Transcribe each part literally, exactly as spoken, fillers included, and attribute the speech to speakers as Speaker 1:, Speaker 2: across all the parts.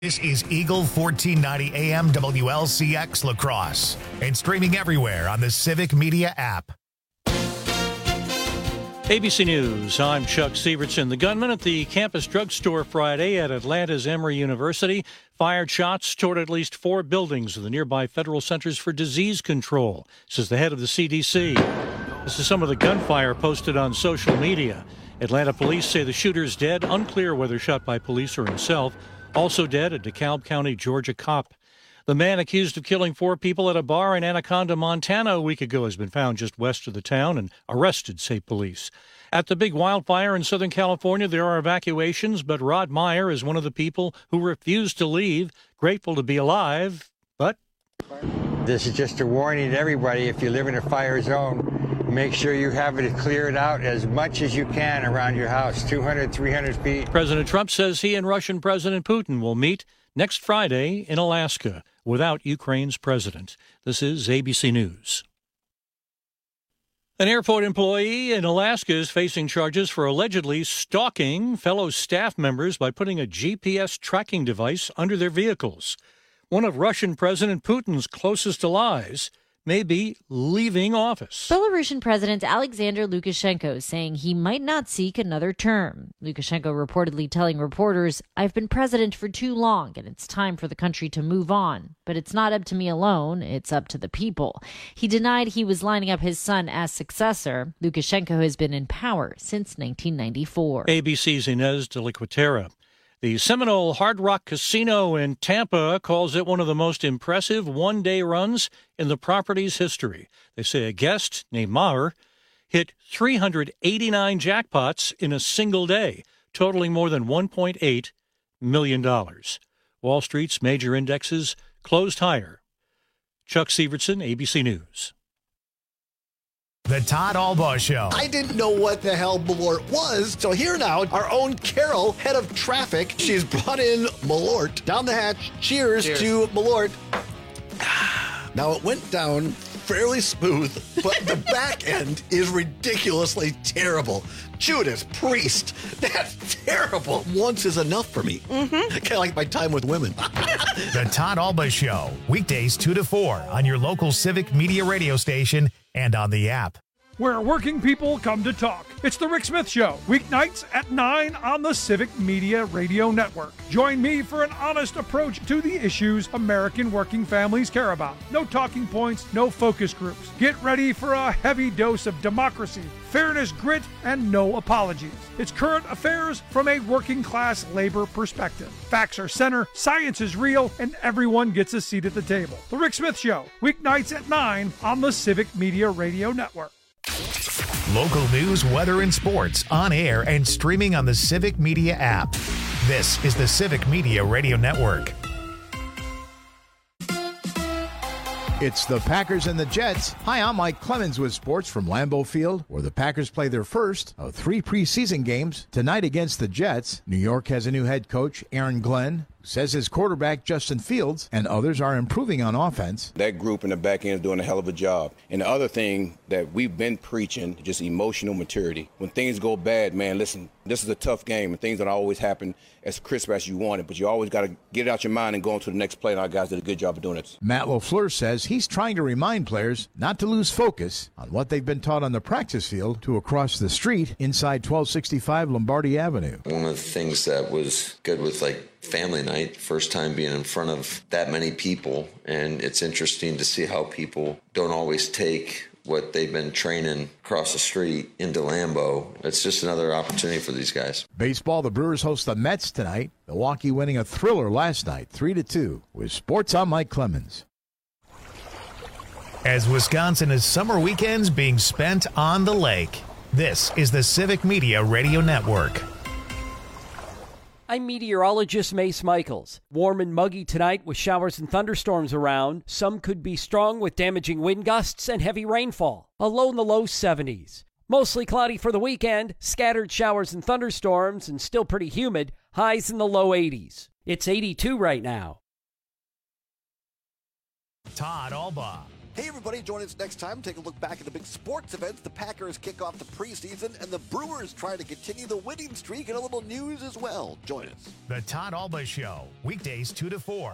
Speaker 1: This is Eagle fourteen ninety A M W L C X La Crosse and streaming everywhere on the Civic Media app.
Speaker 2: A B C News, I'm Chuck Severson. The gunman at the campus drugstore Friday at Atlanta's Emory University fired shots toward at least four buildings of the nearby Federal Centers for Disease Control, says the head of the C D C. This is some of the gunfire posted on social media. Atlanta police say the shooter's dead, unclear whether shot by police or himself. Also dead, a DeKalb County, Georgia cop. The man accused of killing four people at a bar in Anaconda, Montana a week ago has been found just west of the town and arrested, say police. At the big wildfire in Southern California, there are evacuations, but Rod Meyer is one of the people who refused to leave, grateful to be alive, but...
Speaker 3: This is just a warning to everybody. If you live in a fire zone, make sure you have it cleared out as much as you can around your house, two hundred, three hundred feet.
Speaker 2: President Trump says he and Russian President Putin will meet next Friday in Alaska without Ukraine's president. This is A B C News. An airport employee in Alaska is facing charges for allegedly stalking fellow staff members by putting a G P S tracking device under their vehicles. One of Russian President Putin's closest allies may be leaving office.
Speaker 4: Belarusian President Alexander Lukashenko is saying he might not seek another term. Lukashenko reportedly telling reporters, "I've been president for too long and it's time for the country to move on. But it's not up to me alone, it's up to the people." He denied he was lining up his son as successor. Lukashenko has been in power since nineteen ninety-four.
Speaker 2: A B C's Inez de la Quatera. The Seminole Hard Rock Casino in Tampa calls it one of the most impressive one-day runs in the property's history. They say a guest named Maher hit three hundred eighty-nine jackpots in a single day, totaling more than one point eight million dollars. Wall Street's major indexes closed higher. Chuck Severson, A B C News.
Speaker 1: The Todd Albaugh Show.
Speaker 5: I didn't know what the hell Malort was, so here now, our own Carol, head of traffic. She's brought in Malort down the hatch. Cheers, Cheers. to Malort. Now, it went down fairly smooth, but the back end is ridiculously terrible. Judas Priest, that's terrible. Once is enough for me. Mm-hmm. Kind of like my time with women.
Speaker 1: The Todd Albaugh Show, weekdays two to four on your local Civic Media radio station and on the app.
Speaker 6: Where working people come to talk. It's the Rick Smith Show, weeknights at nine on the Civic Media Radio Network. Join me for an honest approach to the issues American working families care about. No talking points, no focus groups. Get ready for a heavy dose of democracy, fairness, grit, and no apologies. It's current affairs from a working class labor perspective. Facts are center, science is real, and everyone gets a seat at the table. The Rick Smith Show, weeknights at nine on the Civic Media Radio Network.
Speaker 1: Local news, weather, and sports on air and streaming on the Civic Media app. This is the Civic Media Radio Network.
Speaker 7: It's the Packers and the Jets. Hi, I'm Mike Clemens with sports from Lambeau Field, where the Packers play their first of three preseason games tonight against the Jets. New York has a new head coach, Aaron Glenn, who says his quarterback, Justin Fields, and others are improving on offense.
Speaker 8: That group in the back end is doing a hell of a job. And the other thing that we've been preaching, just emotional maturity. When things go bad, man, listen, this is a tough game, and things don't always happen as crisp as you want it, but you always got to get it out your mind and go on to the next play, and our guys did a good job of doing it.
Speaker 7: Matt LaFleur says he's trying to remind players not to lose focus on what they've been taught on the practice field to across the street inside twelve sixty-five Lombardi Avenue.
Speaker 9: One of the things that was good with, like, family night, first time being in front of that many people, and it's interesting to see how people don't always take what they've been training across the street into Lambeau. It's just another opportunity for these guys.
Speaker 7: Baseball, the Brewers host the Mets tonight. Milwaukee winning a thriller last night, three to two. With sports, I'm Mike Clemens.
Speaker 1: As Wisconsin has summer weekends being spent on the lake, this is the Civic Media Radio Network.
Speaker 10: I'm meteorologist Mace Michaels. Warm and muggy tonight with showers and thunderstorms around. Some could be strong with damaging wind gusts and heavy rainfall. A low in the low seventies. Mostly cloudy for the weekend, scattered showers and thunderstorms, and still pretty humid. Highs in the low eighties. It's eighty-two right now.
Speaker 1: Todd Albaugh.
Speaker 5: Hey, everybody, join us next time. Take a look back at the big sports events. The Packers kick off the preseason, and the Brewers try to continue the winning streak, and a little news as well. Join us.
Speaker 1: The Todd Alba Show, weekdays two to four.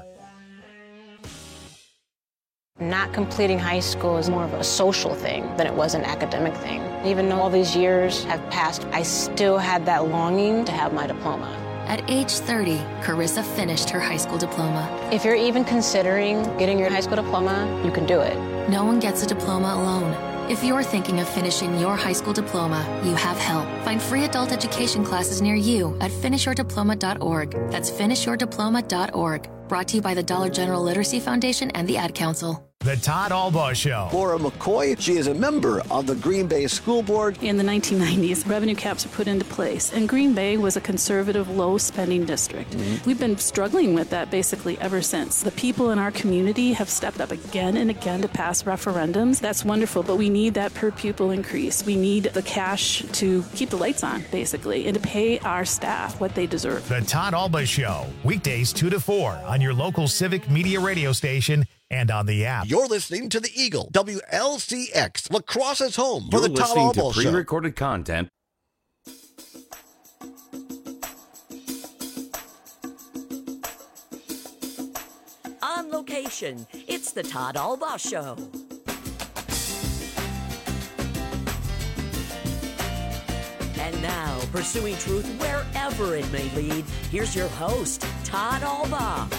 Speaker 11: Not completing high school is more of a social thing than it was an academic thing. Even though all these years have passed, I still had that longing to have my diploma.
Speaker 12: At age thirty, Carissa finished her high school diploma.
Speaker 11: If you're even considering getting your high school diploma, you can do it.
Speaker 12: No one gets a diploma alone. If you're thinking of finishing your high school diploma, you have help. Find free adult education classes near you at finish your diploma dot org. That's finish your diploma dot org. Brought to you by the Dollar General Literacy Foundation and the Ad Council.
Speaker 1: The Todd Alba Show.
Speaker 5: Laura McCoy, she is a member of the Green Bay School Board.
Speaker 13: In the nineteen nineties, revenue caps were put into place, and Green Bay was a conservative, low-spending district. Mm-hmm. We've been struggling with that basically ever since. The people in our community have stepped up again and again to pass referendums. That's wonderful, but we need that per-pupil increase. We need the cash to keep the lights on, basically, and to pay our staff what they deserve.
Speaker 1: The Todd Alba Show, weekdays two to four on your local Civic Media radio station and on the app.
Speaker 5: You're listening to the Eagle, W L C X, La Crosse's home for
Speaker 14: You're
Speaker 5: the Todd
Speaker 14: listening
Speaker 5: Alba
Speaker 14: to
Speaker 5: Show.
Speaker 14: pre-recorded content.
Speaker 15: On location, it's the Todd Alba Show. And now, pursuing truth wherever it may lead, here's your host, Todd Alba.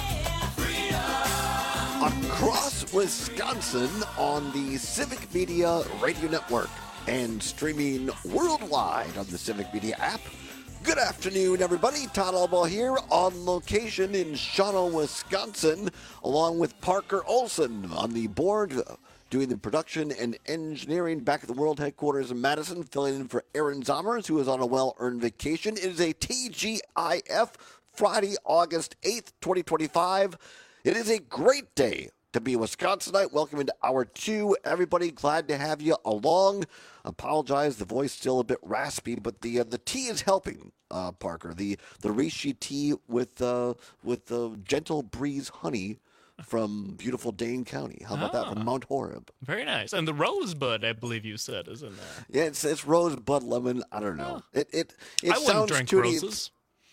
Speaker 5: Across Wisconsin on the Civic Media Radio Network and streaming worldwide on the Civic Media app. Good afternoon, everybody. Todd Alba here on location in Shawano, Wisconsin, along with Parker Olson on the board, doing the production and engineering back at the World Headquarters in Madison, filling in for Aaron Zomers, who is on a well-earned vacation. It is a T G I F Friday, August eighth, twenty twenty-five. It is a great day to be a Wisconsinite. Welcome into hour two, everybody. Glad to have you along. Apologize, the voice still a bit raspy, but the uh, the tea is helping, uh, Parker. The the reishi tea with uh, with the gentle breeze honey from beautiful Dane County. How about ah, that from Mount Horeb?
Speaker 16: Very nice. And the rosebud, I believe you said, is in there.
Speaker 5: Yeah, it's it's rosebud lemon. I don't know. Oh. It it it
Speaker 16: I
Speaker 5: sounds
Speaker 16: wouldn't drink
Speaker 5: tutti-
Speaker 16: roses.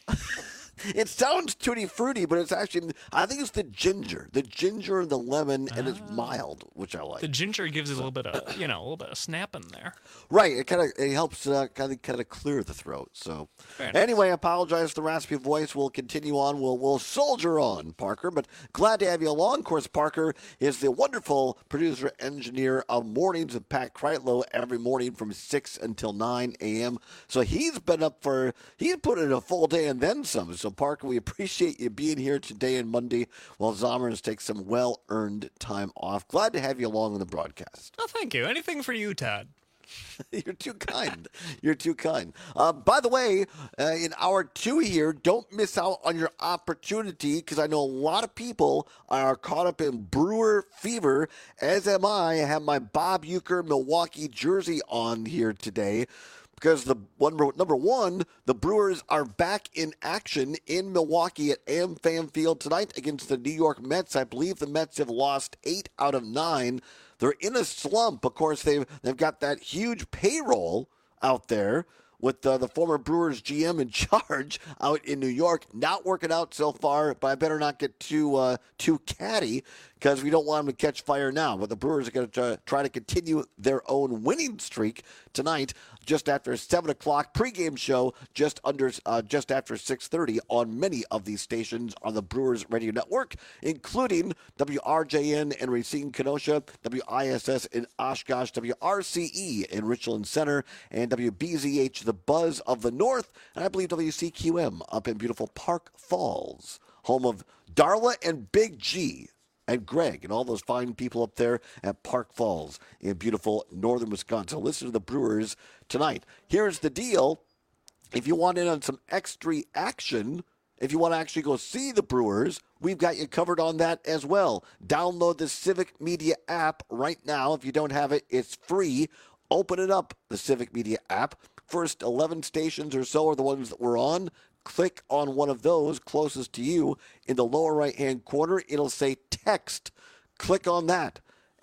Speaker 5: It sounds tutti frutti, but it's actually, I think it's the ginger, the ginger and the lemon, and it's mild, which I like.
Speaker 16: The ginger gives it a little bit of, you know, a little bit of snap in there.
Speaker 5: Right. It kind of it helps uh, kind of kind of clear the throat. So
Speaker 16: nice.
Speaker 5: Anyway, I apologize for the raspy voice. We'll continue on. We'll we'll soldier on, Parker. But glad to have you along. Of course, Parker is the wonderful producer engineer of Mornings with Pat Kreitlow every morning from six until nine a.m. So he's been up for he's put in a full day and then some. So Parker, we appreciate you being here today and Monday while Zomers takes some well-earned time off. Glad to have you along on the broadcast.
Speaker 16: Oh, thank you. Anything for you, Todd.
Speaker 5: You're too kind. You're too kind. Uh, by the way, uh, in hour two here, don't miss out on your opportunity because I know a lot of people are caught up in Brewer fever, as am I. I have my Bob Uecker Milwaukee jersey on here today. Because the one, number one, the Brewers are back in action in Milwaukee at AmFam Field tonight against the New York Mets. I believe the Mets have lost eight out of nine. They're in a slump. Of course, they've they've got that huge payroll out there with uh, the former Brewers G M in charge out in New York. Not working out so far, but I better not get too uh, too catty because we don't want them to catch fire now. But the Brewers are going to try to continue their own winning streak tonight, just after seven o'clock pregame show, just under uh, just after six thirty on many of these stations on the Brewers Radio Network, including W R J N in Racine, Kenosha, W I S S in Oshkosh, W R C E in Richland Center, and W B Z H, the Buzz of the North, and I believe W C Q M up in beautiful Park Falls, home of Darla and Big G and Greg and all those fine people up there at Park Falls in beautiful northern Wisconsin. Listen to the Brewers tonight. Here's the deal. If you want in on some extra action, if you want to actually go see the Brewers, we've got you covered on that as well. Download the Civic Media app right now. If you don't have it, it's free. Open it up, the Civic Media app. First eleven stations or so are the ones that we're on. Click on one of those closest to you. In the lower right-hand corner, it'll say text. Click on that.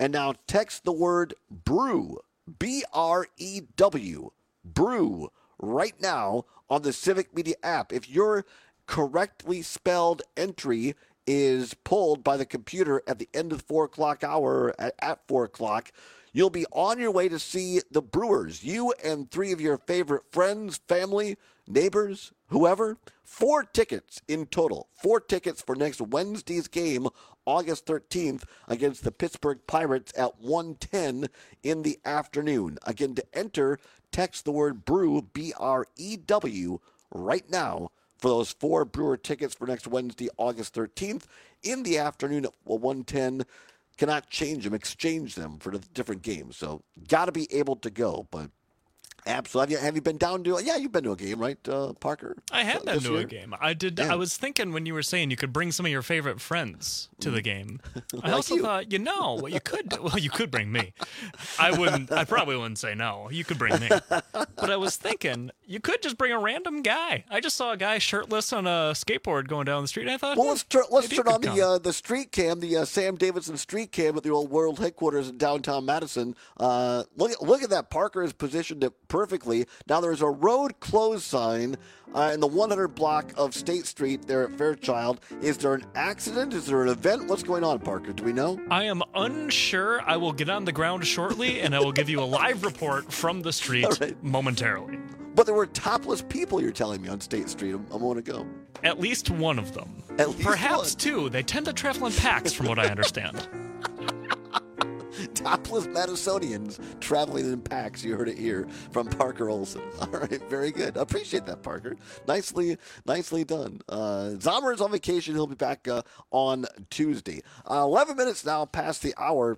Speaker 5: And now text the word brew, B R E W, brew, right now on the Civic Media app. If your correctly spelled entry is pulled by the computer at the end of the four o'clock hour at, at four o'clock, you'll be on your way to see the Brewers. You and three of your favorite friends, family, neighbors, whoever. Four tickets in total. Four tickets for next Wednesday's game, August thirteenth, against the Pittsburgh Pirates at one ten in the afternoon. Again, to enter, text the word brew, B R E W, right now for those four Brewer tickets for next Wednesday, August thirteenth, in the afternoon at one ten. Cannot change them, exchange them for the different games. So, got to be able to go. But absolutely, have you, have you been down to? Yeah, you've been to a game, right, uh, Parker?
Speaker 16: I have been to
Speaker 5: year?
Speaker 16: a game. I did.
Speaker 5: Yeah.
Speaker 16: I was thinking when you were saying you could bring some of your favorite friends to the game. I
Speaker 5: Like
Speaker 16: also
Speaker 5: you.
Speaker 16: thought, you know, what you could do. Well, you could bring me. I wouldn't. I probably wouldn't say no. You could bring me. But I was thinking you could just bring a random guy. I just saw a guy shirtless on a skateboard going down the street, and I thought,
Speaker 5: Well,
Speaker 16: hmm,
Speaker 5: let's turn let's
Speaker 16: maybe you
Speaker 5: turn on
Speaker 16: could
Speaker 5: the
Speaker 16: come.
Speaker 5: uh, the street cam, the uh, Sam Davidson street cam at the old World Headquarters in downtown Madison. Uh, look at look at that. Parker has positioned it perfectly. Now there's a road closed sign uh, in the one hundred block of State Street there at Fairchild. Is there an accident? Is there an event? What's going on, Parker? Do we know?
Speaker 16: I am unsure. I will get on the ground shortly, and I will give you a live report from the street
Speaker 5: right.
Speaker 16: momentarily.
Speaker 5: But there were topless people, you're telling me, on State Street a, a moment ago.
Speaker 16: At least one of them.
Speaker 5: At least
Speaker 16: Perhaps
Speaker 5: one.
Speaker 16: two. They tend to travel in packs, from what I understand.
Speaker 5: Topless Madisonians traveling in packs. You heard it here from Parker Olson. All right, very good. I appreciate that, Parker. Nicely, nicely done. Uh, Zomer's on vacation. He'll be back uh, on Tuesday. Uh, Eleven minutes now past the hour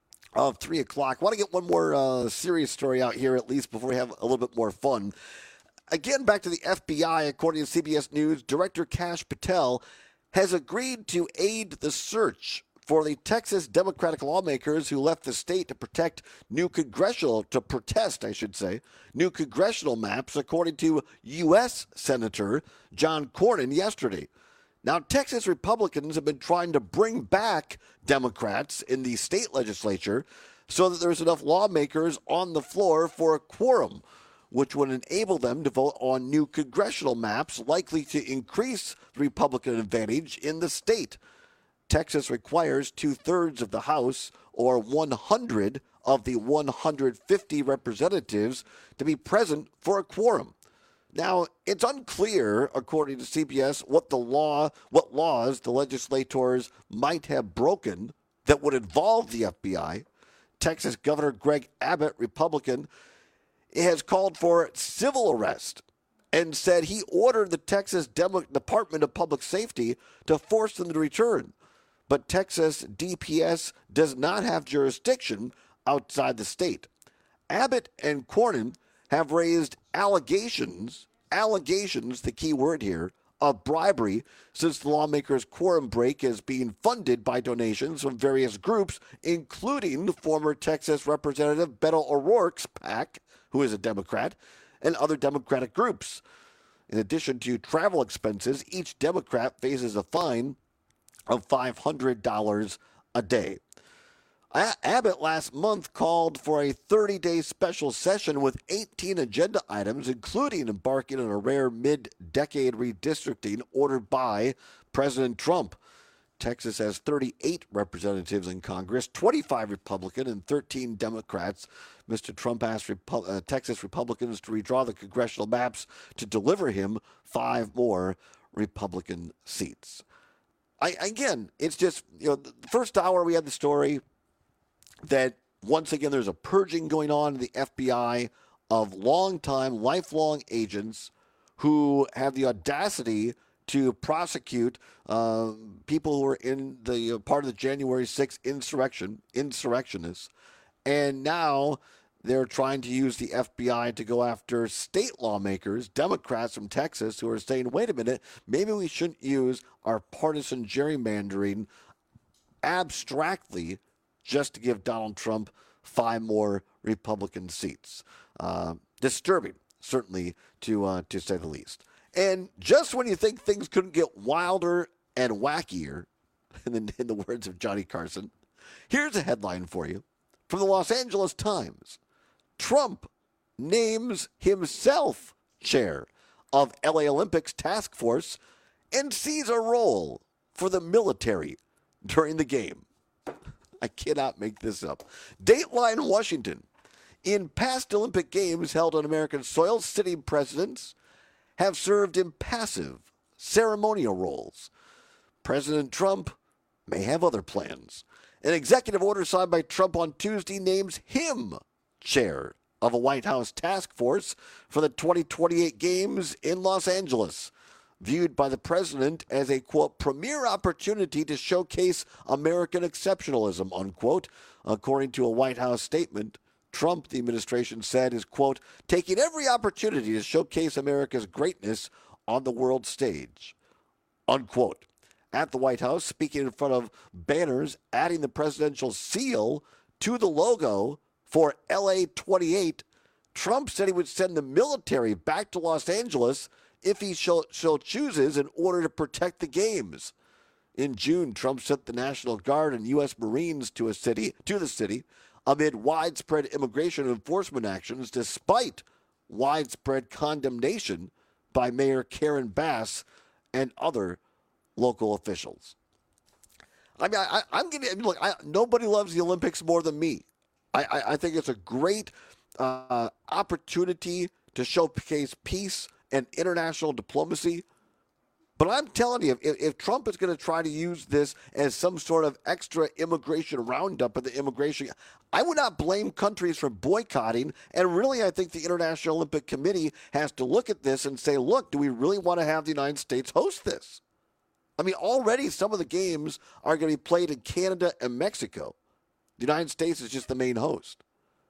Speaker 5: of three o'clock. Want to get one more uh, serious story out here, at least before we have a little bit more fun. Again, back to the F B I. According to C B S News, Director Kash Patel has agreed to aid the search for the Texas Democratic lawmakers who left the state to protect new congressional, to protest, I should say, new congressional maps, according to U S Senator John Cornyn yesterday. Now, Texas Republicans have been trying to bring back Democrats in the state legislature so that there's enough lawmakers on the floor for a quorum, which would enable them to vote on new congressional maps likely to increase the Republican advantage in the state. Texas requires two-thirds of the House, or one hundred of the one hundred fifty representatives, to be present for a quorum. Now, it's unclear, according to C B S, what the law, what laws the legislators might have broken that would involve the F B I. Texas Governor Greg Abbott, Republican, has called for civil arrest and said he ordered the Texas Demo- Department of Public Safety to force them to return. But Texas D P S does not have jurisdiction outside the state. Abbott and Cornyn have raised allegations, allegations, the key word here, of bribery since the lawmakers' quorum break is being funded by donations from various groups, including former Texas Representative Beto O'Rourke's PAC, who is a Democrat, and other Democratic groups. In addition to travel expenses, each Democrat faces a fine of five hundred dollars a day. Abbott last month called for a thirty-day special session with eighteen agenda items, including embarking on a rare mid-decade redistricting ordered by President Trump. Texas has thirty-eight representatives in Congress, twenty-five Republican and thirteen Democrats. Mister Trump asked Repu- uh, Texas Republicans to redraw the congressional maps to deliver him five more Republican seats. I, again, it's just, you know, the first hour we had the story that once again there's a purging going on in the F B I of longtime, lifelong agents who have the audacity to prosecute uh, people who were in the uh, part of the January sixth insurrection, insurrectionists, and now they're trying to use the F B I to go after state lawmakers, Democrats from Texas, who are saying, wait a minute, maybe we shouldn't use our partisan gerrymandering abstractly just to give Donald Trump five more Republican seats. Uh, disturbing, certainly, to uh, to say the least. And just when you think things couldn't get wilder and wackier, in the, in the words of Johnny Carson, Here's a headline for you from the Los Angeles Times. Trump names himself chair of L A Olympics task force and sees a role for the military during the game. I cannot make this up. Dateline Washington. In past Olympic Games held on American soil, sitting presidents have served in passive ceremonial roles. President Trump may have other plans. An executive order signed by Trump on Tuesday names him chair of a White House task force for the twenty twenty-eight Games in Los Angeles, viewed by the president as a, quote, premier opportunity to showcase American exceptionalism, unquote. According to a White House statement, Trump, the administration said, is, quote, taking every opportunity to showcase America's greatness on the world stage, unquote. At the White House, speaking in front of banners adding the presidential seal to the logo for L A twenty-eight, Trump said he would send the military back to Los Angeles if he so, so chooses in order to protect the games. In June, Trump sent the National Guard and U S Marines to a city to the city amid widespread immigration enforcement actions, despite widespread condemnation by Mayor Karen Bass and other local officials. I mean, I, I'm getting I mean, look. I, nobody loves the Olympics more than me. I, I, I think it's a great uh, opportunity to showcase peace and international diplomacy. But I'm telling you, if, if Trump is going to try to use this as some sort of extra immigration roundup of the immigration, I would not blame countries for boycotting. And really, I think the International Olympic Committee has to look at this and say, look, do we really want to have the United States host this? I mean, already some of the games are going to be played in Canada and Mexico. The United States is just the main host.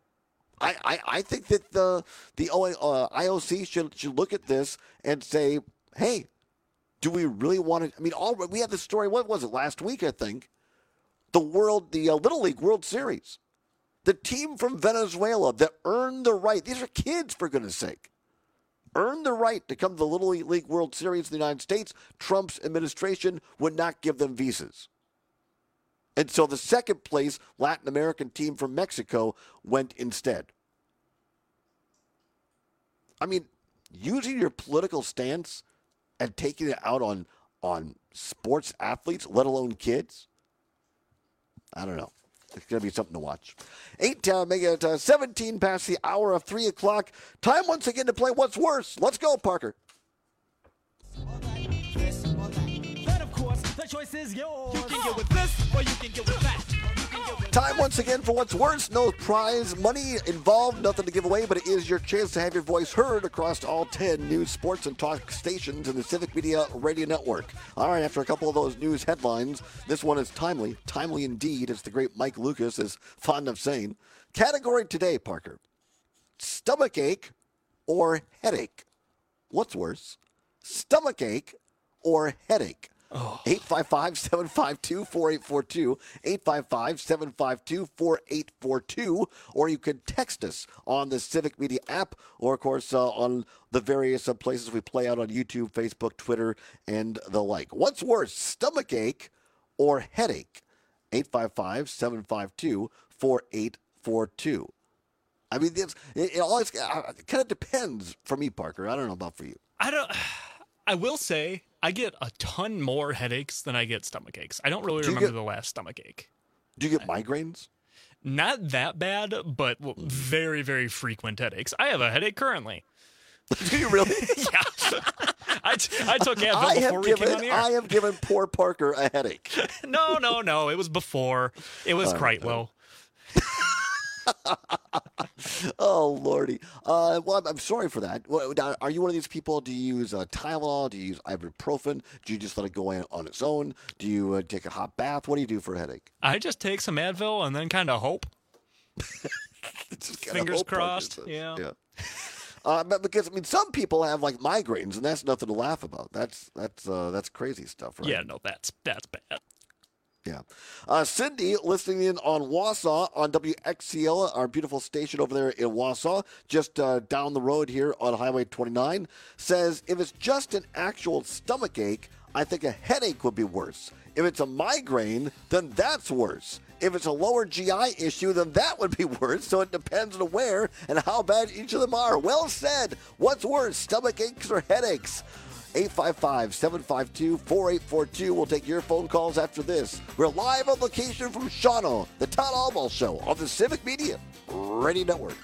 Speaker 5: I, I, I think that the the uh, I O C should should look at this and say, hey, do we really want to? I mean, all we had this story. What was it last week? I think the world, the uh, Little League World Series, the team from Venezuela that earned the right. These are kids, for goodness sake. Earned the right to come to the Little League World Series in the United States. Trump's administration would not give them visas. And so the second place Latin American team from Mexico went instead. I mean, using your political stance and taking it out on, on sports athletes, let alone kids, I don't know. It's going to be something to watch. Eight, uh, make it uh, seventeen past the hour of three o'clock. Time once again to play What's Worse. Let's go, Parker.
Speaker 14: The choice is yours. You can get with this or you can get with that.
Speaker 5: Time once again for What's Worse. No prize money involved, nothing to give away, but it is your chance to have your voice heard across all ten news, sports, and talk stations in the Civic Media Radio Network. All right, after a couple of those news headlines, this one is timely. Timely indeed, as the great Mike Lucas is fond of saying. Category today, Parker. Stomachache or headache? What's worse? Stomachache or headache?
Speaker 16: Oh.
Speaker 5: eight five five, seven five two, four eight four two, eight five five, seven five two, four eight four two, or you can text us on the Civic Media app, or, of course, uh, on the various uh, places we play out on YouTube, Facebook, Twitter, and the like. What's worse, stomachache or headache? eight five five, seven five two, four eight four two. I mean, it's, it, it always uh, it kind of depends for me, Parker. I don't know about for you.
Speaker 16: I don't... I will say I get a ton more headaches than I get stomach aches. I don't really
Speaker 5: Do you
Speaker 16: remember
Speaker 5: get-
Speaker 16: the last stomach ache.
Speaker 5: Do you get migraines?
Speaker 16: Not that bad, but well, very, very frequent headaches. I have a headache currently.
Speaker 5: Do you really?
Speaker 16: Yeah. I, t- I took Advil
Speaker 5: I
Speaker 16: before
Speaker 5: have
Speaker 16: we
Speaker 5: given,
Speaker 16: came on the air.
Speaker 5: I have given poor Parker a headache.
Speaker 16: No, no, no. It was before. It was
Speaker 5: All right,
Speaker 16: Kreitlow.
Speaker 5: Oh, Lordy. Uh, well, I'm, I'm sorry for that. What, now, are you one of these people? Do you use uh, Tylenol? Do you use ibuprofen? Do you just let it go in on its own? Do you uh, take a hot bath? What do you do for a headache?
Speaker 16: I just take some Advil and then kind of hope.
Speaker 5: Just kinda
Speaker 16: Fingers
Speaker 5: hope, Parker
Speaker 16: crossed.
Speaker 5: says.
Speaker 16: Yeah.
Speaker 5: Yeah. Uh, but because I mean, some people have like migraines, and that's nothing to laugh about. That's that's uh, that's crazy stuff, right?
Speaker 16: Yeah, no, that's that's bad.
Speaker 5: Yeah. Uh, Cindy, listening in on Wausau on W X C L, our beautiful station over there in Wausau, just uh, down the road here on Highway twenty-nine, says if it's just an actual stomach ache, I think a headache would be worse. If it's a migraine, then that's worse. If it's a lower G I issue, then that would be worse. So it depends on where and how bad each of them are. Well said. What's worse, stomach aches or headaches? eight five five, seven five two, four eight four two. We'll take your phone calls after this. We're live on location from Shawano, the Todd Albaugh Show on the Civic Media Radio Network.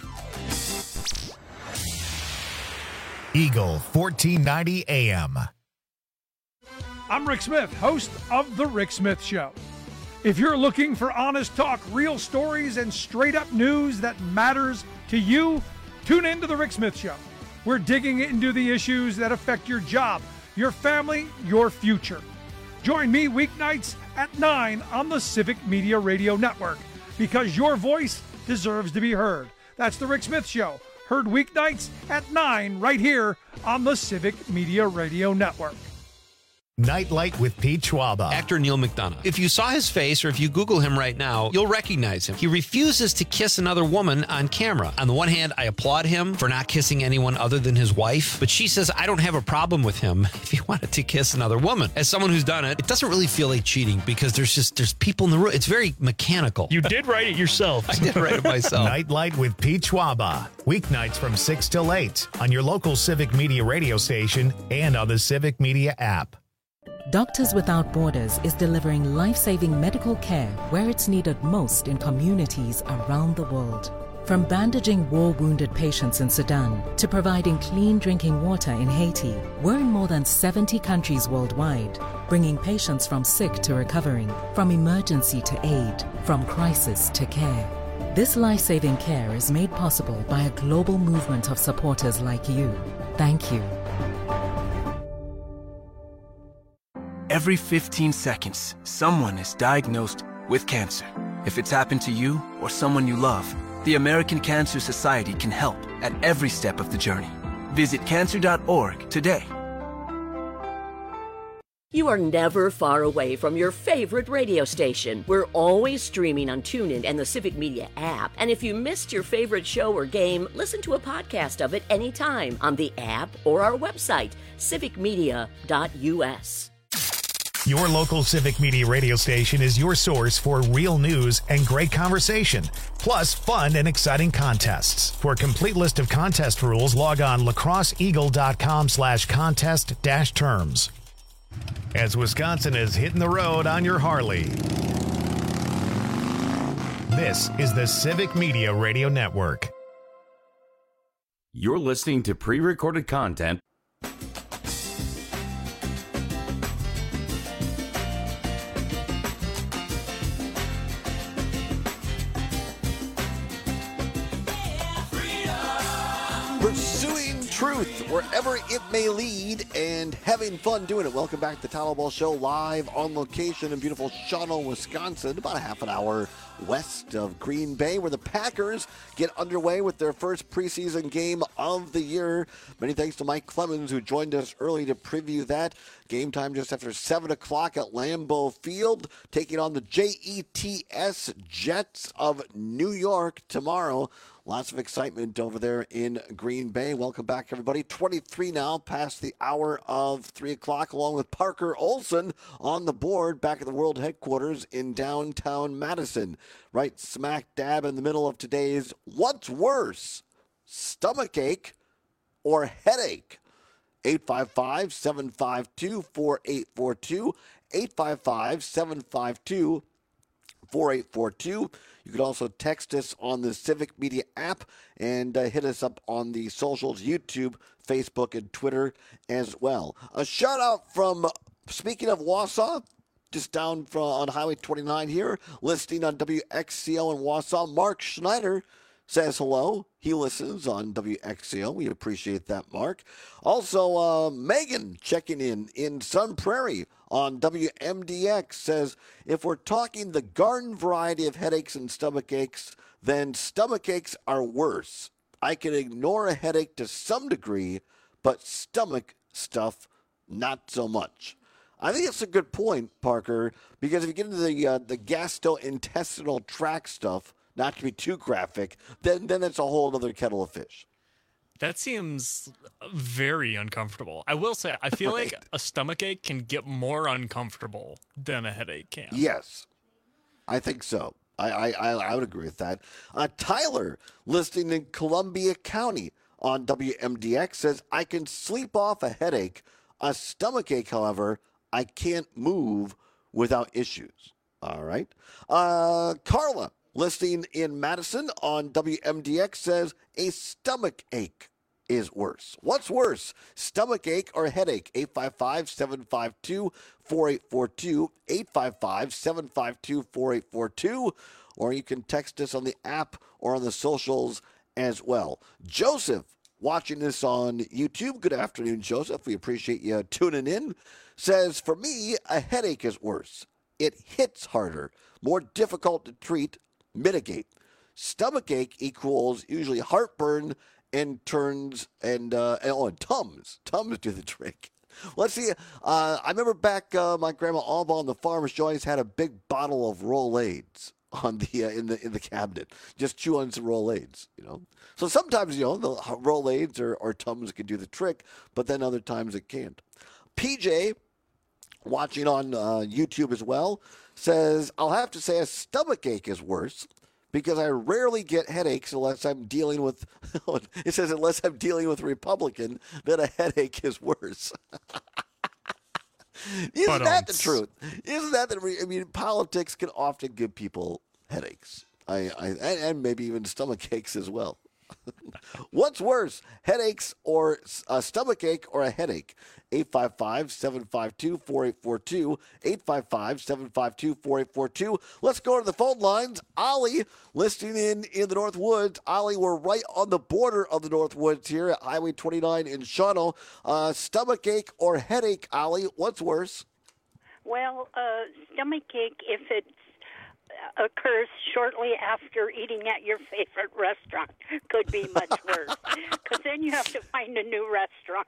Speaker 1: Eagle fourteen ninety A M.
Speaker 6: I'm Rick Smith, host of The Rick Smith Show. If you're looking for honest talk, real stories, and straight-up news that matters to you, tune in to The Rick Smith Show. We're digging into the issues that affect your job, your family, your future. Join me weeknights at nine on the Civic Media Radio Network, because your voice deserves to be heard. That's The Rick Smith Show, heard weeknights at nine right here on the Civic Media Radio Network.
Speaker 1: Nightlight with Pete Schwaba.
Speaker 17: Actor Neil McDonough. If you saw his face or if you Google him right now, you'll recognize him. He refuses to kiss another woman on camera. On the one hand, I applaud him for not kissing anyone other than his wife, but she says I don't have a problem with him if he wanted to kiss another woman. As someone who's done it, it doesn't really feel like cheating because there's just there's people in the room. It's very mechanical.
Speaker 16: You did write it yourself.
Speaker 17: I did write it myself.
Speaker 1: Nightlight with Pete Schwaba. Weeknights from six till eight on your local Civic Media radio station and on the Civic Media app.
Speaker 18: Doctors Without Borders is delivering life-saving medical care where it's needed most in communities around the world. From bandaging war-wounded patients in Sudan to providing clean drinking water in Haiti, we're in more than seventy countries worldwide, bringing patients from sick to recovering, from emergency to aid, from crisis to care. This life-saving care is made possible by a global movement of supporters like you. Thank you.
Speaker 19: Every fifteen seconds, someone is diagnosed with cancer. If it's happened to you or someone you love, the American Cancer Society can help at every step of the journey. Visit cancer dot org today.
Speaker 15: You are never far away from your favorite radio station. We're always streaming on TuneIn and the Civic Media app. And if you missed your favorite show or game, listen to a podcast of it anytime on the app or our website, civic media dot u s.
Speaker 1: Your local Civic Media radio station is your source for real news and great conversation, plus fun and exciting contests. For a complete list of contest rules, log on lacrosseeagle.com slash contest dash terms. As Wisconsin is hitting the road on your Harley, this is the Civic Media Radio Network.
Speaker 20: You're listening to pre-recorded content.
Speaker 5: Pursuing truth wherever it may lead and having fun doing it. Welcome back to the Todd Albaugh Show, live on location in beautiful Shawano, Wisconsin, about a half an hour west of Green Bay, where the Packers get underway with their first preseason game of the year. Many thanks to Mike Clemens, who joined us early to preview that. Game time just after seven o'clock at Lambeau Field, taking on the J E T S Jets of New York tomorrow. Lots of excitement over there in Green Bay. Welcome back, everybody. twenty-three now, past the hour of three o'clock, along with Parker Olson on the board back at the World Headquarters in downtown Madison. Right smack dab in the middle of today's What's Worse, Stomachache or Headache? eight five five, seven five two, four eight four two, eight five five, seven five two, four eight four two. You can also text us on the Civic Media app and uh, hit us up on the socials, YouTube, Facebook, and Twitter as well. A shout out from, speaking of Wausau, just down from, on Highway twenty-nine here, listening on W X C O in Wausau. Mark Schneider says hello. He listens on W X C O. We appreciate that, Mark. Also, uh, Megan checking in in Sun Prairie on W M D X says, if we're talking the garden variety of headaches and stomach aches, then stomach aches are worse. I can ignore a headache to some degree, but stomach stuff, not so much. I think that's a good point, Parker, because if you get into the uh, the gastrointestinal tract stuff, not to be too graphic, then then it's a whole other kettle of fish.
Speaker 16: That seems very uncomfortable. I will say, I feel
Speaker 21: Right.
Speaker 16: like a stomachache can get more uncomfortable than a headache can.
Speaker 21: Yes, I think so. I, I, I I would agree with that. Uh, Tyler, listening in Columbia County on W M D X, says, I can sleep off a headache. A stomachache, however, I can't move without issues. All right. Uh, Carla, listening in Madison on W M D X, says, a stomach ache is worse. What's worse, stomach ache or headache? eight five five, seven five two, four eight four two, eight five five, seven five two, four eight four two, or you can text us on the app or on the socials as well. Joseph, watching this on YouTube, good afternoon, Joseph. We appreciate you tuning in. Says, for me, a headache is worse. It hits harder, more difficult to treat, mitigate. Stomachache equals usually heartburn and turns and uh, and, oh, and Tums. Tums do the trick. Let's see. Uh, I remember back uh, my grandma Alba on the farm. She always had a big bottle of Rolaids on the uh, in the in the cabinet. Just chew on some Rolaids, you know. So sometimes you know the Rolaids or, or Tums can do the trick, but then other times it can't. P J, watching on uh, YouTube as well, says, I'll have to say a stomachache is worse because I rarely get headaches unless I'm dealing with, it says unless I'm dealing with a Republican, then a headache is worse. Isn't
Speaker 16: But,
Speaker 21: that
Speaker 16: um,
Speaker 21: the truth? Isn't that the, re- I mean, politics can often give people headaches. I, I and, and maybe even stomach aches as well. What's worse, headaches or a stomach ache or a headache? eight five five, seven five two, four eight four two, eight five five, seven five two, four eight four two. Let's go to the phone lines. Ollie, listening in in the North Woods. Ollie, we're right on the border of the North Woods here at Highway twenty-nine in Shawano. Uh, stomach ache or headache, Ollie, what's worse?
Speaker 22: Well, uh, stomach ache, if it occurs shortly after eating at your favorite restaurant, could be much worse. Because then you have to find a new restaurant.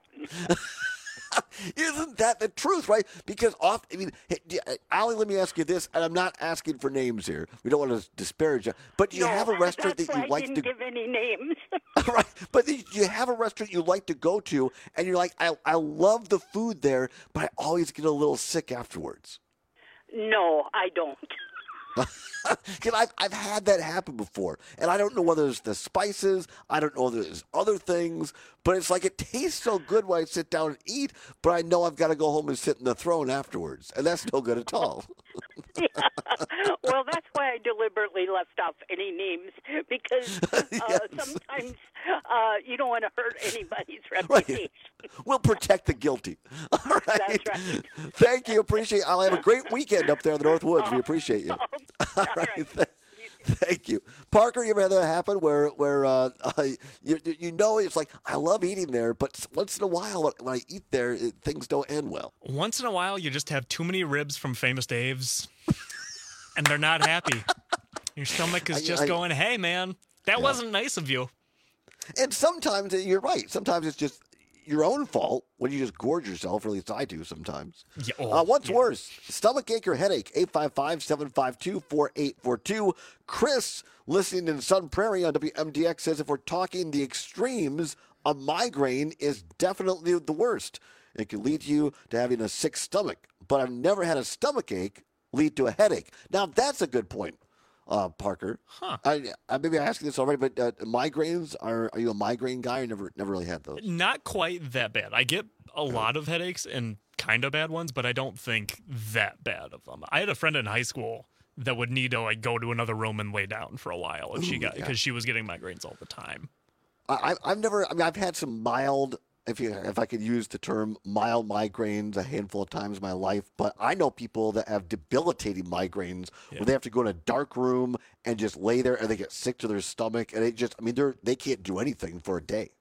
Speaker 21: Isn't that the truth, right? Because off, I mean, hey, Allie, let me ask you this, and I'm not asking for names here. We don't want to disparage you, but do you
Speaker 22: no,
Speaker 21: have a restaurant
Speaker 22: that's
Speaker 21: that you
Speaker 22: why
Speaker 21: like
Speaker 22: I didn't
Speaker 21: to?
Speaker 22: give any names.
Speaker 21: Right, but do you have a restaurant you like to go to, and you're like, I, I love the food there, but I always get a little sick afterwards.
Speaker 22: No, I don't.
Speaker 21: Because I've, I've had that happen before. And I don't know whether it's the spices. I don't know whether there's other things. But it's like it tastes so good when I sit down and eat, but I know I've got to go home and sit in the throne afterwards. And that's no good at all.
Speaker 22: Yeah. Well, that's why I deliberately left off any names, because uh,
Speaker 21: Yes.
Speaker 22: sometimes uh, you don't want to hurt anybody's reputation.
Speaker 21: Right. We'll protect the guilty. All right.
Speaker 22: That's right.
Speaker 21: Thank you. Appreciate it. I'll have a great weekend up there in the North Woods. We appreciate you. All right. Th- Thank you. Parker, you ever had that happen where, where uh, uh, you, you know it's like, I love eating there, but once in a while when I eat there, it, things don't end well.
Speaker 16: Once in a while, you just have too many ribs from Famous Dave's, and they're not happy. Your stomach is
Speaker 21: I-
Speaker 16: just
Speaker 21: I-
Speaker 16: going, hey, man, that
Speaker 21: Yeah.
Speaker 16: wasn't nice of you.
Speaker 21: And sometimes you're right. Sometimes it's just your own fault when you just gorge yourself, or at least I do sometimes.
Speaker 16: Yeah, oh,
Speaker 21: uh, what's
Speaker 16: yeah.
Speaker 21: worse, stomach ache or headache? eight five five, seven five two, four eight four two. Chris, listening in Sun Prairie on W M D X, says if we're talking the extremes, a migraine is definitely the worst. It can lead you to having a sick stomach. But I've never had a stomach ache lead to a headache. Now, that's a good point. Uh, Parker,
Speaker 16: Huh.
Speaker 21: I, I maybe I asked you this already, but uh, migraines are are you a migraine guy? Or never never really had those.
Speaker 16: Not quite that bad. I get a lot of headaches and kind of bad ones, but I don't think that bad of them. I had a friend in high school that would need to like go to another room and lay down for a while if she
Speaker 21: Ooh,
Speaker 16: got
Speaker 21: yeah.
Speaker 16: because she was getting migraines all the time.
Speaker 21: I, I've never. I mean, I've had some mild, if you if I could use the term, mild migraines a handful of times in my life. But I know people that have debilitating migraines where they have to go in a dark room and just lay there, and they get sick to their stomach, and it just. I mean, they're they can't do anything for a day.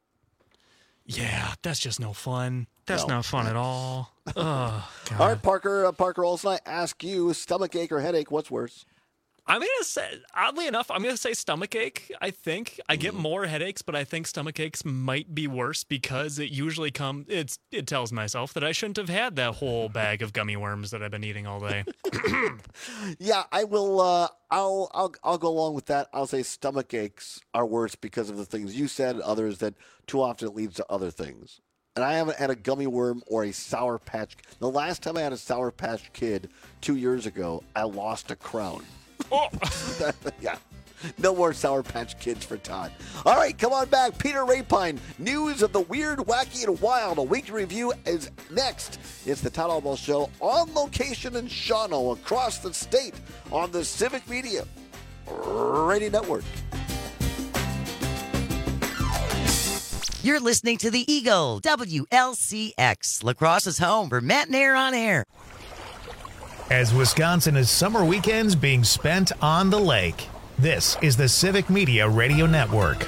Speaker 16: Yeah, that's just no fun. That's
Speaker 21: No.
Speaker 16: not fun at all. Ugh,
Speaker 21: All right, Parker. Uh, Parker Olson, I ask you: stomach ache or headache? What's worse?
Speaker 16: I'm going to say, oddly enough, I'm going to say stomach ache, I think. I get more headaches, but I think stomach aches might be worse because it usually comes, it's, it tells myself that I shouldn't have had that whole bag of gummy worms that I've been eating all day.
Speaker 21: Yeah, I will, uh, I'll, I'll, I'll go along with that. I'll say stomach aches are worse because of the things you said, others that too often it leads to other things. And I haven't had a gummy worm or a Sour Patch. The last time I had a Sour Patch Kid two years ago, I lost a crown.
Speaker 16: Oh.
Speaker 21: Yeah. No more Sour Patch Kids for Todd. All right, come on back. Peter Rapine, news of the weird, wacky, and wild. A weekly review is next. It's the Todd Albaugh Show on location in Shawano across the state on the Civic Media Radio Network.
Speaker 3: You're listening to the Eagle, W L C X, La Crosse's home for Matt and Air on Air.
Speaker 1: As Wisconsin is summer weekends being spent on the lake, this is the Civic Media Radio Network.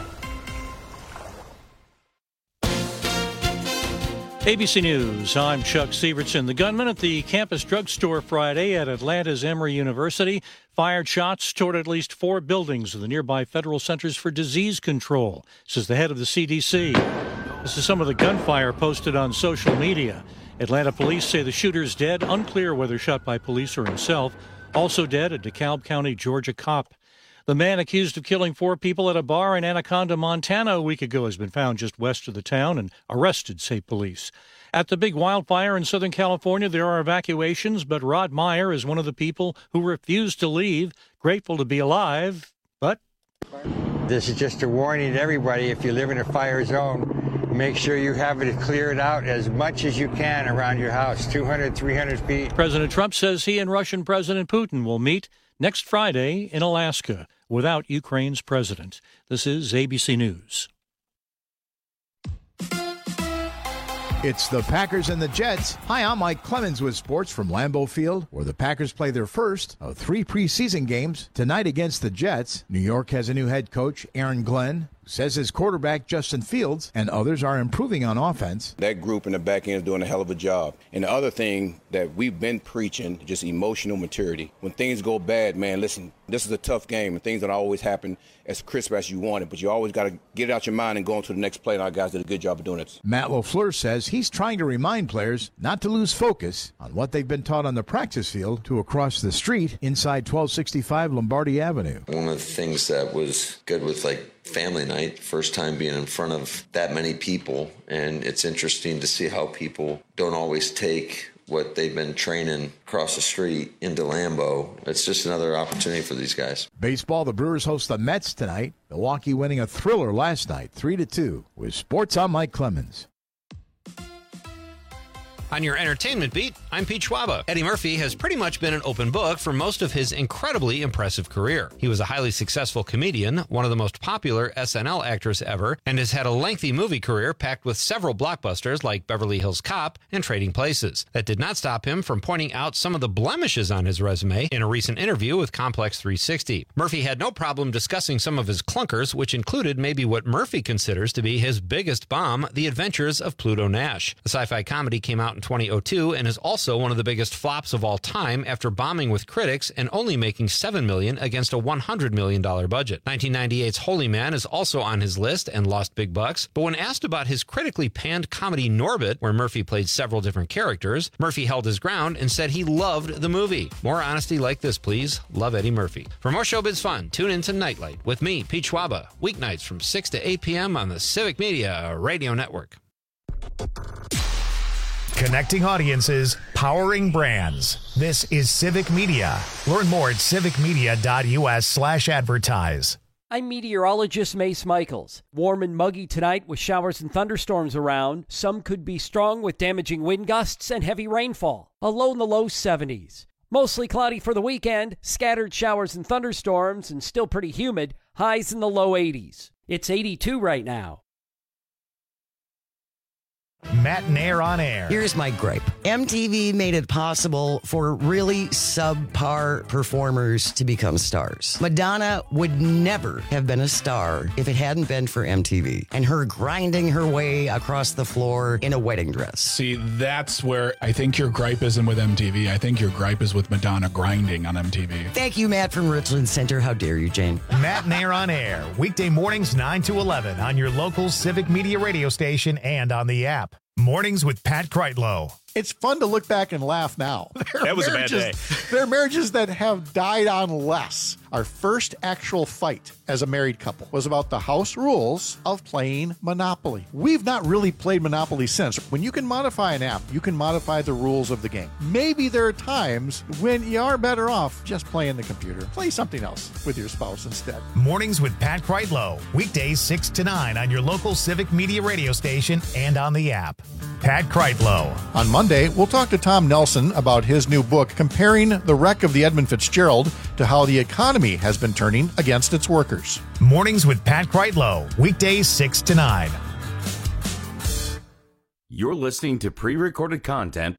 Speaker 2: A B C News, I'm Chuck Sievertson. The gunman at the campus drugstore Friday at Atlanta's Emory University fired shots toward at least four buildings of the nearby Federal Centers for Disease Control, says the head of the C D C. This is some of the gunfire posted on social media. Atlanta police say the shooter's dead, unclear whether shot by police or himself. Also dead, a DeKalb County, Georgia cop. The man accused of killing four people at a bar in Anaconda, Montana a week ago has been found just west of the town and arrested, say police. At the big wildfire in Southern California, there are evacuations, but Rod Meyer is one of the people who refused to leave, grateful to be alive, but...
Speaker 4: This is just a warning to everybody. If you live in a fire zone, make sure you have it cleared out as much as you can around your house, two hundred, three hundred feet.
Speaker 2: President Trump says he and Russian President Putin will meet next Friday in Alaska without Ukraine's president. This is A B C News.
Speaker 7: It's the Packers and the Jets. Hi, I'm Mike Clemens with sports from Lambeau Field, where the Packers play their first of three preseason games tonight against the Jets. New York has a new head coach, Aaron Glenn, who says his quarterback, Justin Fields, and others are improving on offense.
Speaker 8: That group in the back end is doing a hell of a job. And the other thing that we've been preaching, just emotional maturity. When things go bad, man, listen, this is a tough game, and things don't always happen as crisp as you want it, but you always got to get it out your mind and go on to the next play, and our guys did a good job of doing it.
Speaker 7: Matt LaFleur says he's trying to remind players not to lose focus on what they've been taught on the practice field to across the street inside twelve sixty-five Lombardi Avenue.
Speaker 9: One of the things that was good with, like, family night, first time being in front of that many people, and it's interesting to see how people don't always take what they've been training across the street into Lambeau. It's just another opportunity for these guys.
Speaker 7: Baseball, the Brewers host the Mets tonight. Milwaukee winning a thriller last night, three to two. With sports, I'm Mike Clemens.
Speaker 17: On your entertainment beat, I'm Pete Schwaba. Eddie Murphy has pretty much been an open book for most of his incredibly impressive career. He was a highly successful comedian, one of the most popular S N L actors ever, and has had a lengthy movie career packed with several blockbusters like Beverly Hills Cop and Trading Places. That did not stop him from pointing out some of the blemishes on his resume in a recent interview with Complex three sixty. Murphy had no problem discussing some of his clunkers, which included maybe what Murphy considers to be his biggest bomb, The Adventures of Pluto Nash. The sci-fi comedy came out in twenty oh two and is also one of the biggest flops of all time after bombing with critics and only making seven million dollars against a one hundred million dollars budget. nineteen ninety-eight's Holy Man is also on his list and lost big bucks, but when asked about his critically panned comedy Norbit, where Murphy played several different characters, Murphy held his ground and said he loved the movie. More honesty like this, please. Love Eddie Murphy. For more showbiz fun, tune in to Nightlight with me, Pete Schwaba, weeknights from six to eight p.m. on the Civic Media Radio Network.
Speaker 1: Connecting audiences, powering brands. This is Civic Media. Learn more at civicmedia.us slash advertise.
Speaker 10: I'm meteorologist Mace Michaels. Warm and muggy tonight with showers and thunderstorms around. Some could be strong with damaging wind gusts and heavy rainfall. A low in the low seventies. Mostly cloudy for the weekend, scattered showers and thunderstorms, and still pretty humid. Highs in the low eighties. It's eighty-two right now.
Speaker 1: Matt and Air on Air.
Speaker 3: Here's my gripe. M T V made it possible for really subpar performers to become stars. Madonna would never have been a star if it hadn't been for M T V and her grinding her way across the floor in a wedding dress.
Speaker 11: See, that's where I think your gripe isn't with M T V. I think your gripe is with Madonna grinding on M T V.
Speaker 3: Thank you, Matt from Richland Center. How dare you, Jane?
Speaker 1: Matt and Air on Air. Weekday mornings nine to eleven on your local Civic Media radio station and on the app. Mornings with Pat Kreitlow.
Speaker 7: It's fun to look back and laugh now. There
Speaker 16: That was a bad
Speaker 7: marriages-
Speaker 16: day.
Speaker 7: There are marriages that have died on less. Our first actual fight as a married couple was about the house rules of playing Monopoly. We've not really played Monopoly since. When you can modify an app, you can modify the rules of the game. Maybe there are times when you are better off just playing the computer. Play something else with your spouse instead.
Speaker 1: Mornings with Pat Kreitlow. Weekdays six to nine on your local Civic Media radio station and on the app. Pat Kreitlow.
Speaker 7: On Monday, we'll talk to Tom Nelson about his new book comparing the wreck of the Edmund Fitzgerald to how the economy has been turning against its workers.
Speaker 1: Mornings with Pat Kreitlow. Weekdays six to nine.
Speaker 20: You're listening to pre-recorded content.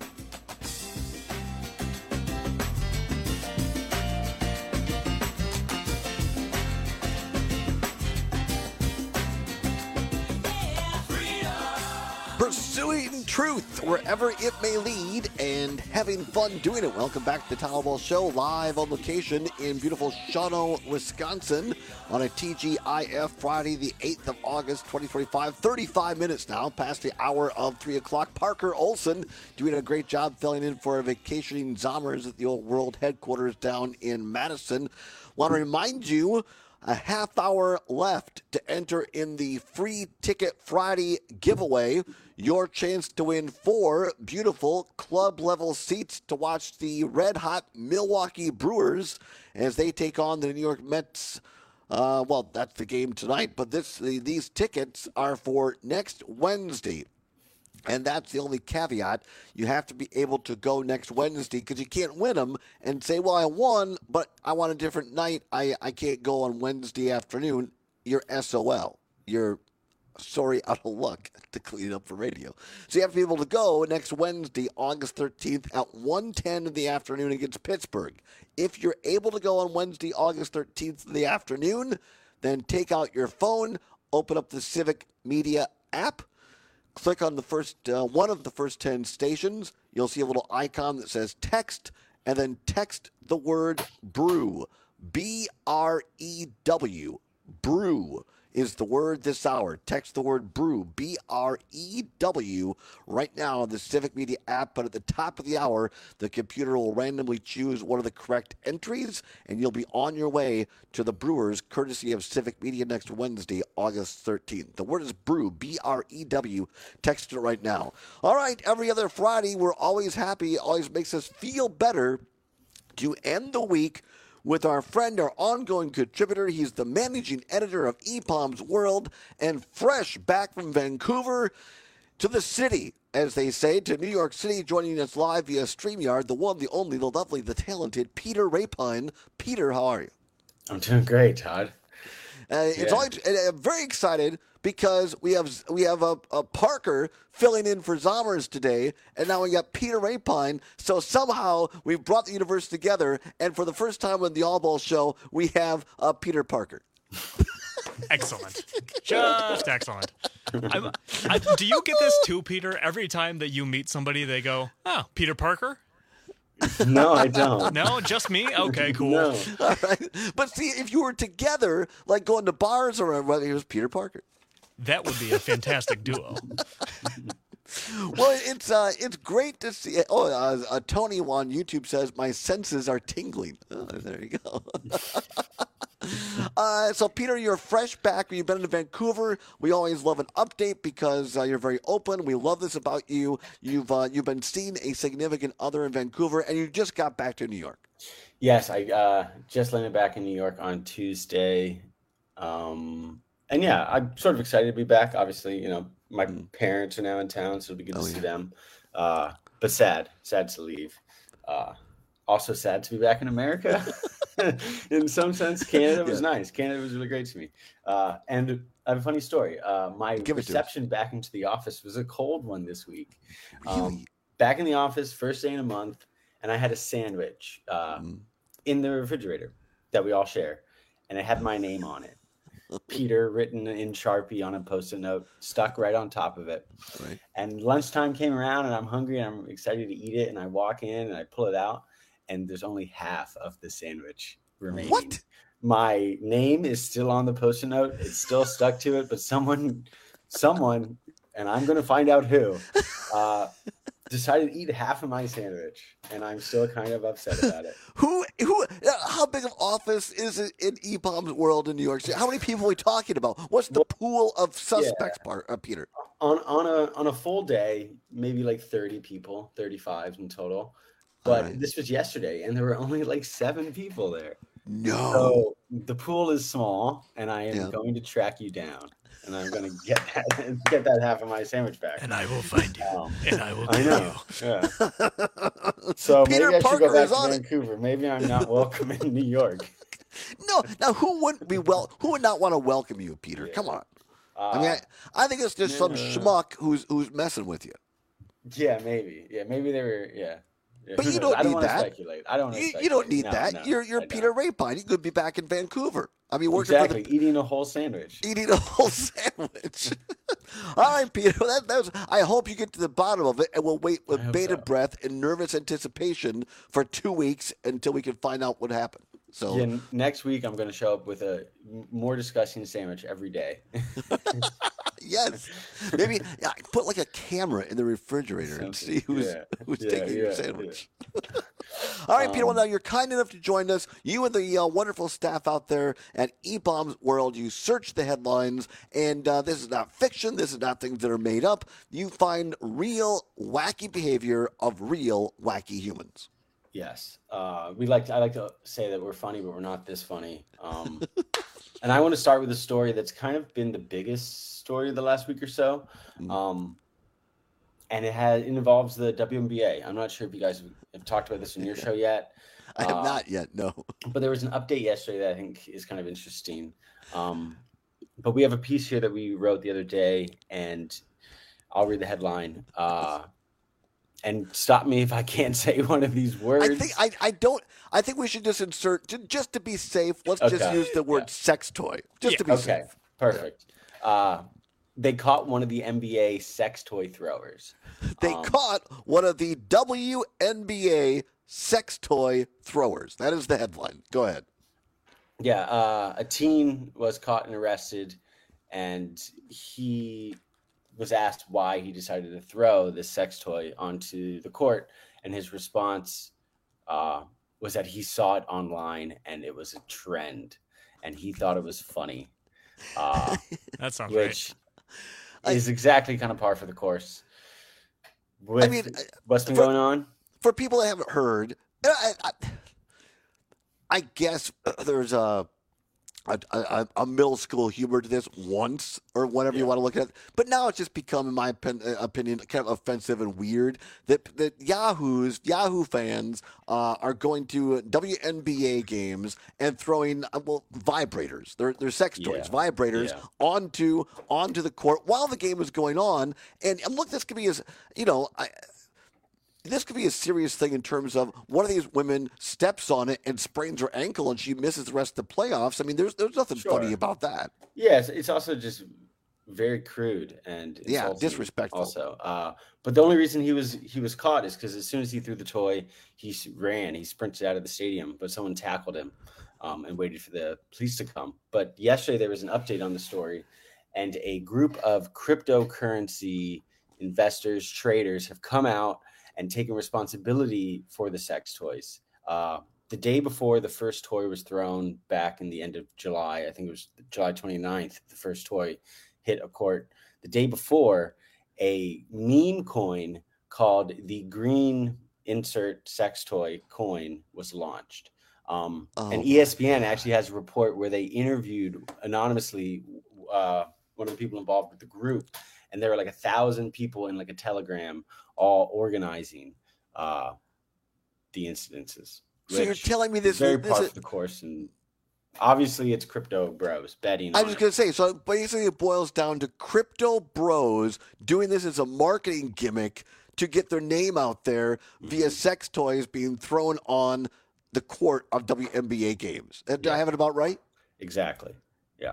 Speaker 21: Pursuing truth wherever it may lead and having fun doing it. Welcome back to the Tower Ball Show, live on location in beautiful Shawano, Wisconsin on a T G I F Friday, the eighth of August, twenty twenty-five. thirty-five minutes now past the hour of three o'clock. Parker Olson doing a great job filling in for vacationing Zommers at the Old World headquarters down in Madison. Want to remind you, a half hour left to enter in the Free Ticket Friday giveaway. Your chance to win four beautiful club-level seats to watch the red-hot Milwaukee Brewers as they take on the New York Mets. Uh, well, that's the game tonight, but this the, these tickets are for next Wednesday. And that's the only caveat. You have to be able to go next Wednesday because you can't win them and say, well, I won, but I want a different night. I, I can't go on Wednesday afternoon. You're S O L. You're sorry out of luck to clean it up for radio. So you have to be able to go next Wednesday, August thirteenth at one ten in the afternoon against Pittsburgh. If you're able to go on Wednesday, August thirteenth in the afternoon, then take out your phone, open up the Civic Media app, click on the first uh, one of the first ten stations. You'll see a little icon that says text, and then text the word brew. B R E W. Brew is the word this hour. Text the word brew. B R E W right now on the Civic Media app. But at the top of the hour, the computer will randomly choose one of the correct entries, and you'll be on your way to the Brewers, courtesy of Civic Media next Wednesday, August thirteenth. The word is brew, B R E W. Text it right now. All right, every other Friday, we're always happy. Always makes us feel better to end the week with our friend, our ongoing contributor. He's the managing editor of E P O M's World, and fresh back from Vancouver to the city, as they say, to New York City, joining us live via StreamYard, the one, the only, the lovely, the talented Peter Rapine. Peter, how are you?
Speaker 12: I'm doing great, Todd.
Speaker 21: Uh, it's
Speaker 12: Yeah.
Speaker 21: always, and I'm very excited because we have we have a, a Parker filling in for Zommers today, and now we got Peter Rapine. So somehow we've brought the universe together, and for the first time on the All Ball Show, we have uh, Peter Parker.
Speaker 16: Excellent. Just excellent. I'm, I, do you get this too, Peter? Every time that you meet somebody, they go, oh, Peter Parker?
Speaker 12: No, I don't.
Speaker 16: No, just me? Okay, cool.
Speaker 12: No.
Speaker 21: All right. But see, if you were together, like going to bars or whether it was Peter Parker.
Speaker 16: That would be a fantastic duo.
Speaker 21: Well, it's uh, it's great to see. Oh, uh, uh, Tony on YouTube says my senses are tingling. Oh, there you go. uh, so, Peter, you're fresh back. You've been in Vancouver. We always love an update because uh, you're very open. We love this about you. You've uh, you've been seeing a significant other in Vancouver, and you just got back to New York.
Speaker 12: Yes, I uh, just landed back in New York on Tuesday. Um, and yeah, I'm sort of excited to be back. Obviously, you know, my parents are now in town, so it'll be good
Speaker 21: Oh,
Speaker 12: to
Speaker 21: yeah.
Speaker 12: see them. Uh, but sad, sad to leave. Uh, also sad to be back in America. In some sense, Canada was
Speaker 21: Yeah.
Speaker 12: nice. Canada was really great to me. Uh, and I have a funny story. Uh, my
Speaker 21: Give it to
Speaker 12: reception back into the office was a cold one this week. Um,
Speaker 21: Really?
Speaker 12: back in the office, first day in a month, and I had a sandwich uh,
Speaker 21: Mm.
Speaker 12: in the refrigerator that we all share, and it had my name on it. Peter written in Sharpie on a post-it note, stuck right on top of it.
Speaker 21: Right.
Speaker 12: And lunchtime came around, and I'm hungry, and I'm excited to eat it, and I walk in, and I pull it out, and there's only half of the sandwich remaining.
Speaker 21: What?
Speaker 12: My name is still on the post-it note. It's still stuck to it, but someone, someone, and I'm going to find out who, uh, decided to eat half of my sandwich, and I'm still kind of upset about it.
Speaker 21: Who, who, uh, how big of office is it in E BAUM's world in New York City? How many people are we talking about? What's the pool of suspects, part, uh, Peter?
Speaker 12: On on a on a full day, maybe like thirty people, thirty-five in total. But
Speaker 21: right.
Speaker 12: this was yesterday, and there were only like seven people there.
Speaker 21: No.
Speaker 12: So the pool is small, and I am
Speaker 21: Yeah.
Speaker 12: going to track you down, and I'm going to get that get that half of my sandwich back.
Speaker 16: And I will find you,
Speaker 12: Um,
Speaker 16: and I will
Speaker 12: I
Speaker 16: kill
Speaker 12: know.
Speaker 16: you.
Speaker 12: Yeah. So
Speaker 21: Peter
Speaker 12: maybe I should
Speaker 21: Parker
Speaker 12: go back
Speaker 21: is
Speaker 12: to
Speaker 21: on it.
Speaker 12: Vancouver. Maybe I'm not welcome in New York.
Speaker 21: No. Now, who wouldn't be well? Who would not want to welcome you, Peter? Come on. I mean, I, I think it's just some
Speaker 12: yeah.
Speaker 21: schmuck who's who's messing with you.
Speaker 12: Yeah, maybe. Yeah, maybe they were. Yeah. Yeah,
Speaker 21: But
Speaker 12: who
Speaker 21: you
Speaker 12: knows?
Speaker 21: don't
Speaker 12: I don't
Speaker 21: need
Speaker 12: wanna
Speaker 21: that.
Speaker 12: Speculate. I don't. wanna
Speaker 21: You, you don't
Speaker 12: speculate.
Speaker 21: need
Speaker 12: No,
Speaker 21: that.
Speaker 12: no,
Speaker 21: you're you're
Speaker 12: I
Speaker 21: Peter Rapine. You could be back in Vancouver. I mean, working
Speaker 12: Exactly.
Speaker 21: for the
Speaker 12: Eating a whole sandwich.
Speaker 21: eating a whole sandwich. All right, Peter. That, that was, I hope you get to the bottom of it, and we'll wait with bated breath and nervous anticipation for two weeks until we can find out what happened. So
Speaker 12: Yeah, n- next week I'm going to show up with a m- more disgusting sandwich every day.
Speaker 21: yes, maybe yeah, put like a camera in the refrigerator and see who's
Speaker 12: yeah,
Speaker 21: who's
Speaker 12: yeah,
Speaker 21: taking your
Speaker 12: yeah,
Speaker 21: sandwich. All right, Peter. Well,
Speaker 12: Um,
Speaker 21: now you're kind enough to join us. You and the uh, wonderful staff out there at E BAUM's World. You search the headlines, and uh, this is not fiction. This is not things that are made up. You find real wacky behavior of real wacky humans.
Speaker 12: Yes. Uh, we like to, I like to say that we're funny, but we're not this funny. Um, and I want to start with a story that's kind of been the biggest story of the last week or so. Um, and it has it involves the W N B A. I'm not sure if you guys have, have talked about this in your show yet.
Speaker 21: I have
Speaker 12: Uh,
Speaker 21: not yet. No.
Speaker 12: But there was an update yesterday that I think is kind of interesting. Um, but we have a piece here that we wrote the other day, and I'll read the headline. Uh, and stop me if I can't say one of these words.
Speaker 21: I think I, I don't. I think we should just insert ju- just to be safe. Let's just
Speaker 12: Okay.
Speaker 21: use the word sex toy just to be
Speaker 12: okay,
Speaker 21: safe.
Speaker 12: perfect. Uh, they caught one of the N B A sex toy throwers.
Speaker 21: They
Speaker 12: Um,
Speaker 21: caught one of the W N B A sex toy throwers. That is the headline. Go ahead.
Speaker 12: Yeah, uh, a teen was caught and arrested, and he was asked why he decided to throw this sex toy onto the court, and his response uh, was that he saw it online and it was a trend, and he thought it was funny. Uh,
Speaker 16: That sounds
Speaker 12: which is exactly kind of par for the course. With
Speaker 21: I mean,
Speaker 12: what's been
Speaker 21: for-
Speaker 12: going on?
Speaker 21: For people that haven't heard, I, I, I guess there's a, a a a middle school humor to this once or whatever you want to look at it. But now it's just become, in my opin- opinion, kind of offensive and weird that that Yahoos, Yahoo fans uh, are going to W N B A games and throwing uh, well vibrators, they're, they're sex toys,
Speaker 12: Yeah.
Speaker 21: vibrators
Speaker 12: Yeah.
Speaker 21: onto onto the court while the game is going on. And, and look, this could be as you know. I, This could be a serious thing in terms of one of these women steps on it and sprains her ankle and she misses the rest of the playoffs. I mean, there's there's nothing
Speaker 12: Sure.
Speaker 21: funny about that.
Speaker 12: Yeah, it's, it's also just very crude and
Speaker 21: Yeah,
Speaker 12: insulting
Speaker 21: disrespectful.
Speaker 12: Also, uh, but the only reason he was he was caught is because as soon as he threw the toy, he s- ran, he sprinted out of the stadium, but someone tackled him um, and waited for the police to come. But yesterday there was an update on the story, and a group of cryptocurrency investors, traders, have come out and taken responsibility for the sex toys. Uh, the day before the first toy was thrown back in the end of July, I think it was July twenty-ninth, the first toy hit a court. The day before, a meme coin called the Green Insert Sex Toy coin was launched. Um,
Speaker 21: Oh.
Speaker 12: And E S P N actually has a report where they interviewed anonymously uh, one of the people involved with the group, and there were like a thousand people in like a telegram all organizing uh, the incidences.
Speaker 21: So you're
Speaker 12: which
Speaker 21: telling me
Speaker 12: is
Speaker 21: this-
Speaker 12: very
Speaker 21: this
Speaker 12: par
Speaker 21: is-
Speaker 12: for the course and Obviously, it's crypto bros betting.
Speaker 21: I
Speaker 12: on
Speaker 21: was
Speaker 12: it.
Speaker 21: going to say, so basically it boils down to crypto bros doing this as a marketing gimmick to get their name out there via sex toys being thrown on the court of W N B A games. Did
Speaker 12: Yeah.
Speaker 21: I have it about right?
Speaker 12: Exactly. Yeah.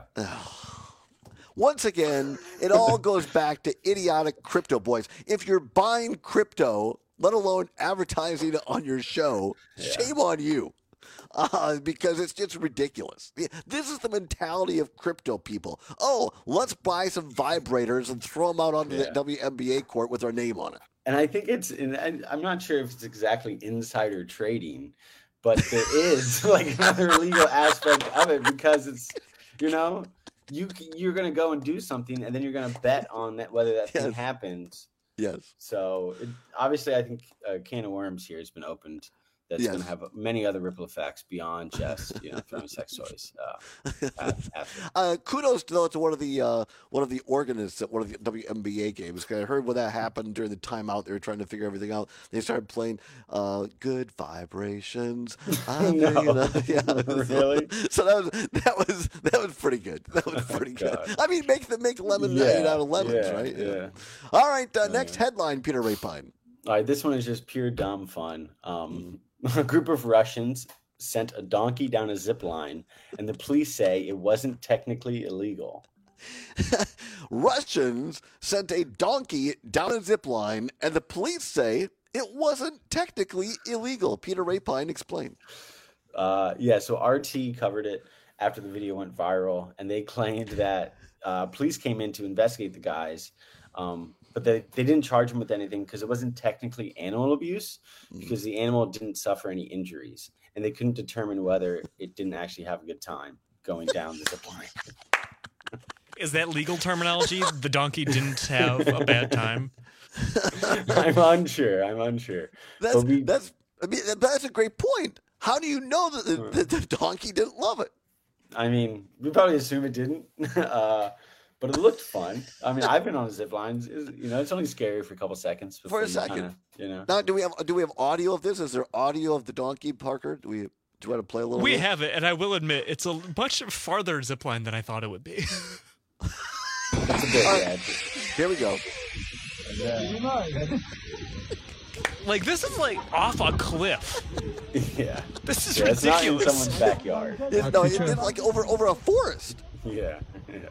Speaker 21: Once again, it all goes back to idiotic crypto boys. If you're buying crypto, let alone advertising it on your show, shame on you. Uh, because it's just ridiculous. This is the mentality of crypto people. Oh, let's buy some vibrators and throw them out onto
Speaker 12: Yeah.
Speaker 21: the W N B A court with our name on it.
Speaker 12: And I think it's, and I- I'm not sure if it's exactly insider trading, but there is like another legal aspect of it because it's, you know, you you're gonna go and do something, and then you're gonna bet on that whether that thing
Speaker 21: Yes.
Speaker 12: happens.
Speaker 21: Yes.
Speaker 12: So it, obviously, I think a can of worms here has been opened. That's
Speaker 21: Yes.
Speaker 12: going to have many other ripple effects beyond just you know throwing sex toys. Uh, at, at
Speaker 21: Uh, kudos though to one of the uh, one of the organists at one of the W N B A games. 'Cause I heard when that happened during the timeout, they were trying to figure everything out. They started playing uh, "Good Vibrations." I
Speaker 12: No.
Speaker 21: you know, yeah,
Speaker 12: Really?
Speaker 21: So that was that was that was pretty good. That was pretty good. I mean, make the make lemonade
Speaker 12: Yeah,
Speaker 21: out of lemons,
Speaker 12: yeah,
Speaker 21: right?
Speaker 12: yeah.
Speaker 21: All right. Uh, next headline, Peter Rapine.
Speaker 12: All right, this one is just pure dumb fun. Um, a group of Russians sent a donkey down a zip line, and the police say it wasn't technically illegal.
Speaker 21: Russians sent a donkey down a zip line, and the police say it wasn't technically illegal. Peter Rapine, explain.
Speaker 12: Uh, yeah, so R T covered it after the video went viral, and they claimed that uh, police came in to investigate the guys, um, but they, they didn't charge them with anything because it wasn't technically animal abuse because the animal didn't suffer any injuries, and they couldn't determine whether it didn't actually have a good time going down the zip line.
Speaker 16: Is that legal terminology? The donkey didn't have a bad time.
Speaker 12: I'm unsure. I'm unsure.
Speaker 21: That's
Speaker 12: But we-
Speaker 21: that's I mean that's a great point. How do you know that the, that the donkey didn't love it?
Speaker 12: I mean, we probably assume it didn't, uh, but it looked fun. I mean, I've been on zip lines. It's- You know, it's only scary for a couple seconds.
Speaker 21: For
Speaker 12: before
Speaker 21: a
Speaker 12: you
Speaker 21: second.
Speaker 12: kinda, you know.
Speaker 21: Now, do we have do we have audio of this? Is there audio of the donkey, Parker? Do we do you want to play a little?
Speaker 16: We
Speaker 21: bit?
Speaker 16: have it, and I will admit it's a much farther zip line than I thought it would be.
Speaker 12: It's a bit
Speaker 21: All right.
Speaker 12: rad.
Speaker 21: Here we go.
Speaker 16: Like, this is like off a cliff.
Speaker 12: Yeah.
Speaker 16: This is
Speaker 12: Yeah, it's not in
Speaker 16: ridiculous.
Speaker 12: someone's backyard.
Speaker 21: It's, no, it- it's like over over a forest.
Speaker 12: Yeah. yeah.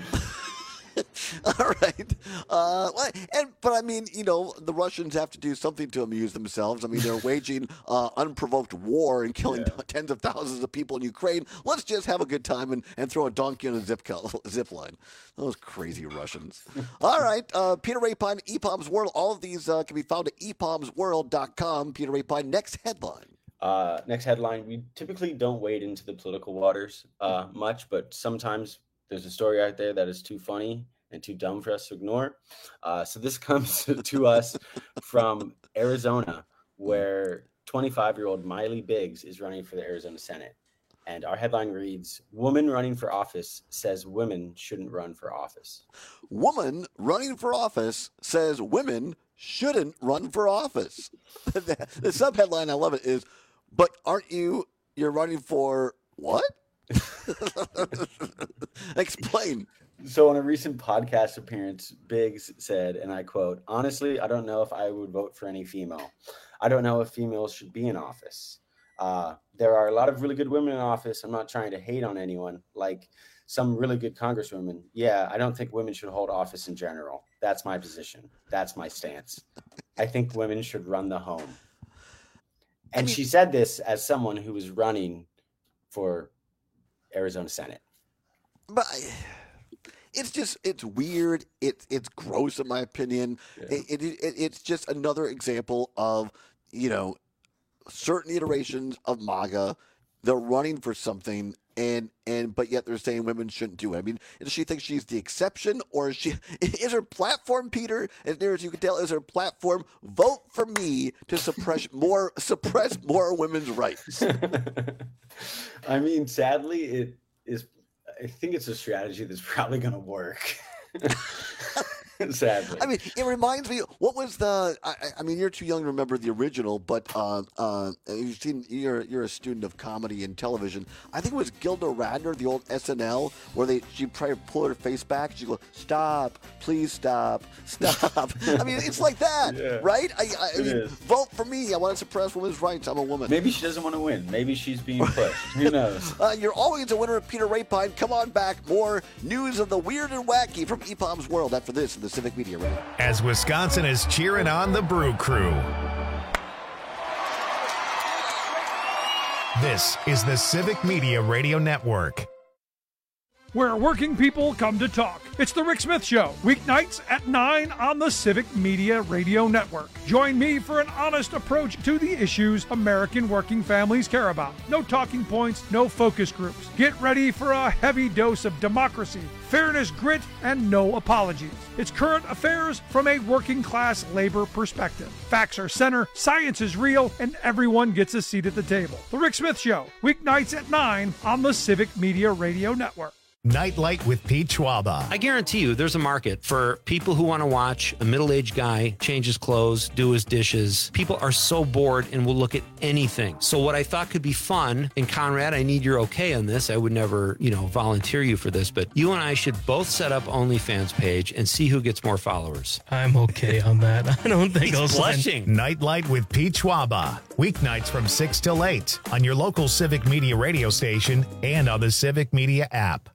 Speaker 21: All right. Uh, well, and but I mean, you know, the Russians have to do something to amuse themselves. I mean, they're waging uh, unprovoked war and killing tens of thousands of people in Ukraine. Let's just have a good time and, and throw a donkey on a zip co- zip line. Those crazy Russians. All right. Uh, Peter Rapine, E P O M's World. All of these uh, can be found at e poms world dot com. Peter Rapine, next headline.
Speaker 12: Uh, next headline. We typically don't wade into the political waters uh, much, but sometimes there's a story out there that is too funny and too dumb for us to ignore. Uh, so this comes to us from Arizona, where twenty-five-year-old Miley Biggs is running for the Arizona Senate. And our headline reads, "Woman running for office says women shouldn't run for office."
Speaker 21: Woman running for office says women shouldn't run for office. the the subheadline, I love it, is, but aren't you, you're running for what? Explain.
Speaker 12: So on a recent podcast appearance, Biggs said, and I quote, "Honestly, I don't know if I would vote for any female. I don't know if females should be in office. Uh, there are a lot of really good women in office. I'm not trying to hate on anyone, like some really good congresswomen. Yeah, I don't think women should hold office in general. That's my position. That's my stance. I think women should run the home." And she said this as someone who was running for Arizona Senate.
Speaker 21: But I- it's just, it's weird. It's it's gross in my opinion. It, it, it It's just another example of, you know, certain iterations of MAGA. They're running for something, and and but yet they're saying women shouldn't do it. I mean, does she think she's the exception, or is she? Is her platform, Peter, as near as you can tell, is her platform vote for me to suppress more suppress more women's rights?
Speaker 12: I mean, sadly, it is. I think it's a strategy that's probably going to work. Sadly.
Speaker 21: I mean, it reminds me. What was the? I, I mean, you're too young to remember the original, but uh, uh, you've seen. You're you're a student of comedy and television. I think it was Gilda Radner, the old S N L, where they she probably pull her face back. She go, "Stop, please stop, stop." I mean, it's like that,
Speaker 12: Yeah.
Speaker 21: right? I, I, I
Speaker 12: It
Speaker 21: mean,
Speaker 12: is.
Speaker 21: vote for me. I want to suppress women's rights. I'm a woman.
Speaker 12: Maybe she doesn't want to win. Maybe she's being pushed. Who knows?
Speaker 21: Uh, you're always a winner of Peter Rapine. Come on back. More news of the weird and wacky from E P O M's world after this in the Civic Media Room.
Speaker 1: As Wisconsin is cheering on the Brew Crew. This is the Civic Media Radio Network.
Speaker 6: Where working people come to talk. It's the Rick Smith Show, weeknights at nine on the Civic Media Radio Network. Join me for an honest approach to the issues American working families care about. No talking points, no focus groups. Get ready for a heavy dose of democracy, fairness, grit, and no apologies. It's current affairs from a working class labor perspective. Facts are center, science is real, and everyone gets a seat at the table. The Rick Smith Show, weeknights at nine on the Civic Media Radio Network.
Speaker 1: Nightlight with Pete Schwaba.
Speaker 17: I guarantee you there's a market for people who want to watch a middle-aged guy change his clothes, do his dishes. People are so bored and will look at anything. So what I thought could be fun, and Conrad, I need your okay on this. I would never, you know, volunteer you for this, but you and I should both set up OnlyFans page and see who gets more followers.
Speaker 13: I'm okay on that. I don't think
Speaker 17: He's
Speaker 13: I'll sign.
Speaker 17: blushing.
Speaker 1: Nightlight with Pete Schwaba. Weeknights from six till eight on your local Civic Media radio station and on the Civic Media app.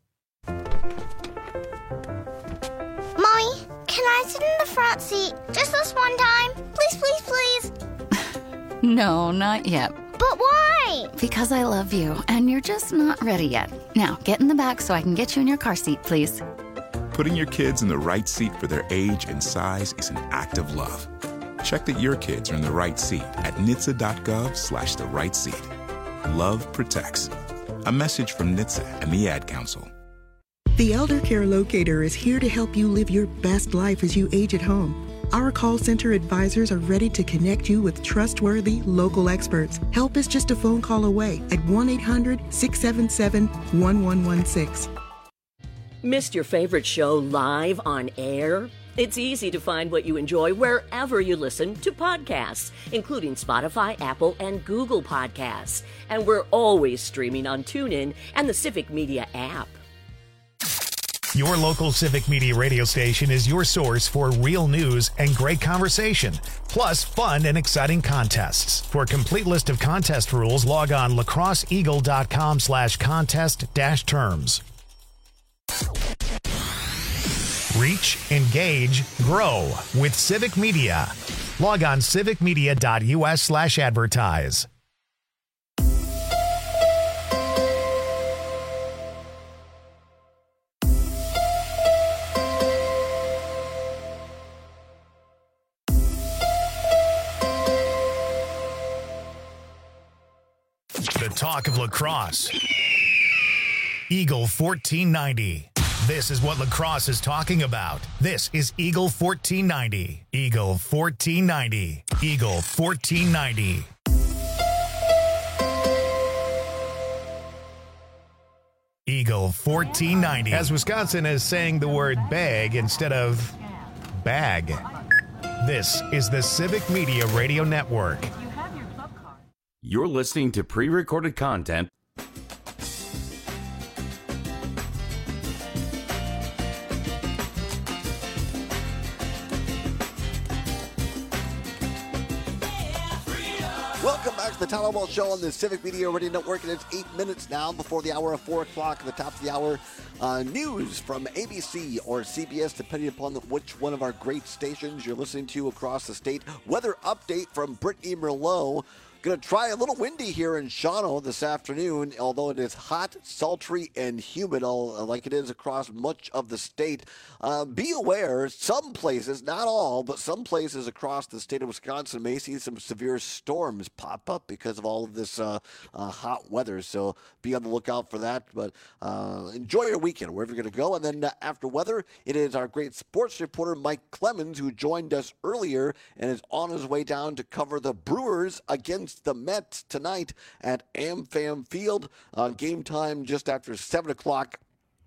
Speaker 14: Mommy, can I sit in the front seat just this one time? Please, please, please.
Speaker 23: No, not yet.
Speaker 14: But why?
Speaker 23: Because I love you, and you're just not ready yet. Now, get in the back so I can get you in your car seat, please.
Speaker 24: Putting your kids in the right seat for their age and size is an act of love. Check that your kids are in the right seat at N H T S A dot gov slash the right seat. Love protects. A message from N H T S A and the Ad Council.
Speaker 25: The Elder Care Locator is here to help you live your best life as you age at home. Our call center advisors are ready to connect you with trustworthy local experts. Help is just a phone call away at one eight hundred, six seven seven, one one one six.
Speaker 15: Missed your favorite show live on air? It's easy to find what you enjoy wherever you listen to podcasts, including Spotify, Apple, and Google Podcasts. And we're always streaming on TuneIn and the Civic Media app.
Speaker 1: Your local Civic Media radio station is your source for real news and great conversation, plus fun and exciting contests. For a complete list of contest rules, log on lacrosseeagle.com slash contest dash terms. Reach, engage, grow with Civic Media. Log on civicmedia.us slash advertise. The talk of lacrosse. Eagle fourteen ninety. This is what lacrosse is talking about. This is Eagle fourteen ninety. Eagle fourteen ninety. Eagle fourteen ninety. Eagle fourteen ninety. As Wisconsin is saying the word bag instead of bag. This is the Civic Media Radio Network.
Speaker 20: You're listening to pre-recorded content.
Speaker 21: Welcome back to the Tyler Wall Show on the Civic Media Radio Network, and it's eight minutes now before the hour of four o'clock. At the top of the hour, uh, news from A B C or C B S, depending upon the, which one of our great stations you're listening to across the state. Weather update from Brittany Merlot. Going to try a little windy here in Shawano this afternoon, although it is hot, sultry, and humid, all, like it is across much of the state. Uh, be aware, some places, not all, but some places across the state of Wisconsin may see some severe storms pop up because of all of this uh, uh, hot weather. So be on the lookout for that. But uh, enjoy your weekend, wherever you're going to go. And then uh, after weather, it is our great sports reporter, Mike Clemens, who joined us earlier and is on his way down to cover the Brewers against the Mets tonight at AmFam Field. Uh, game time just after seven o'clock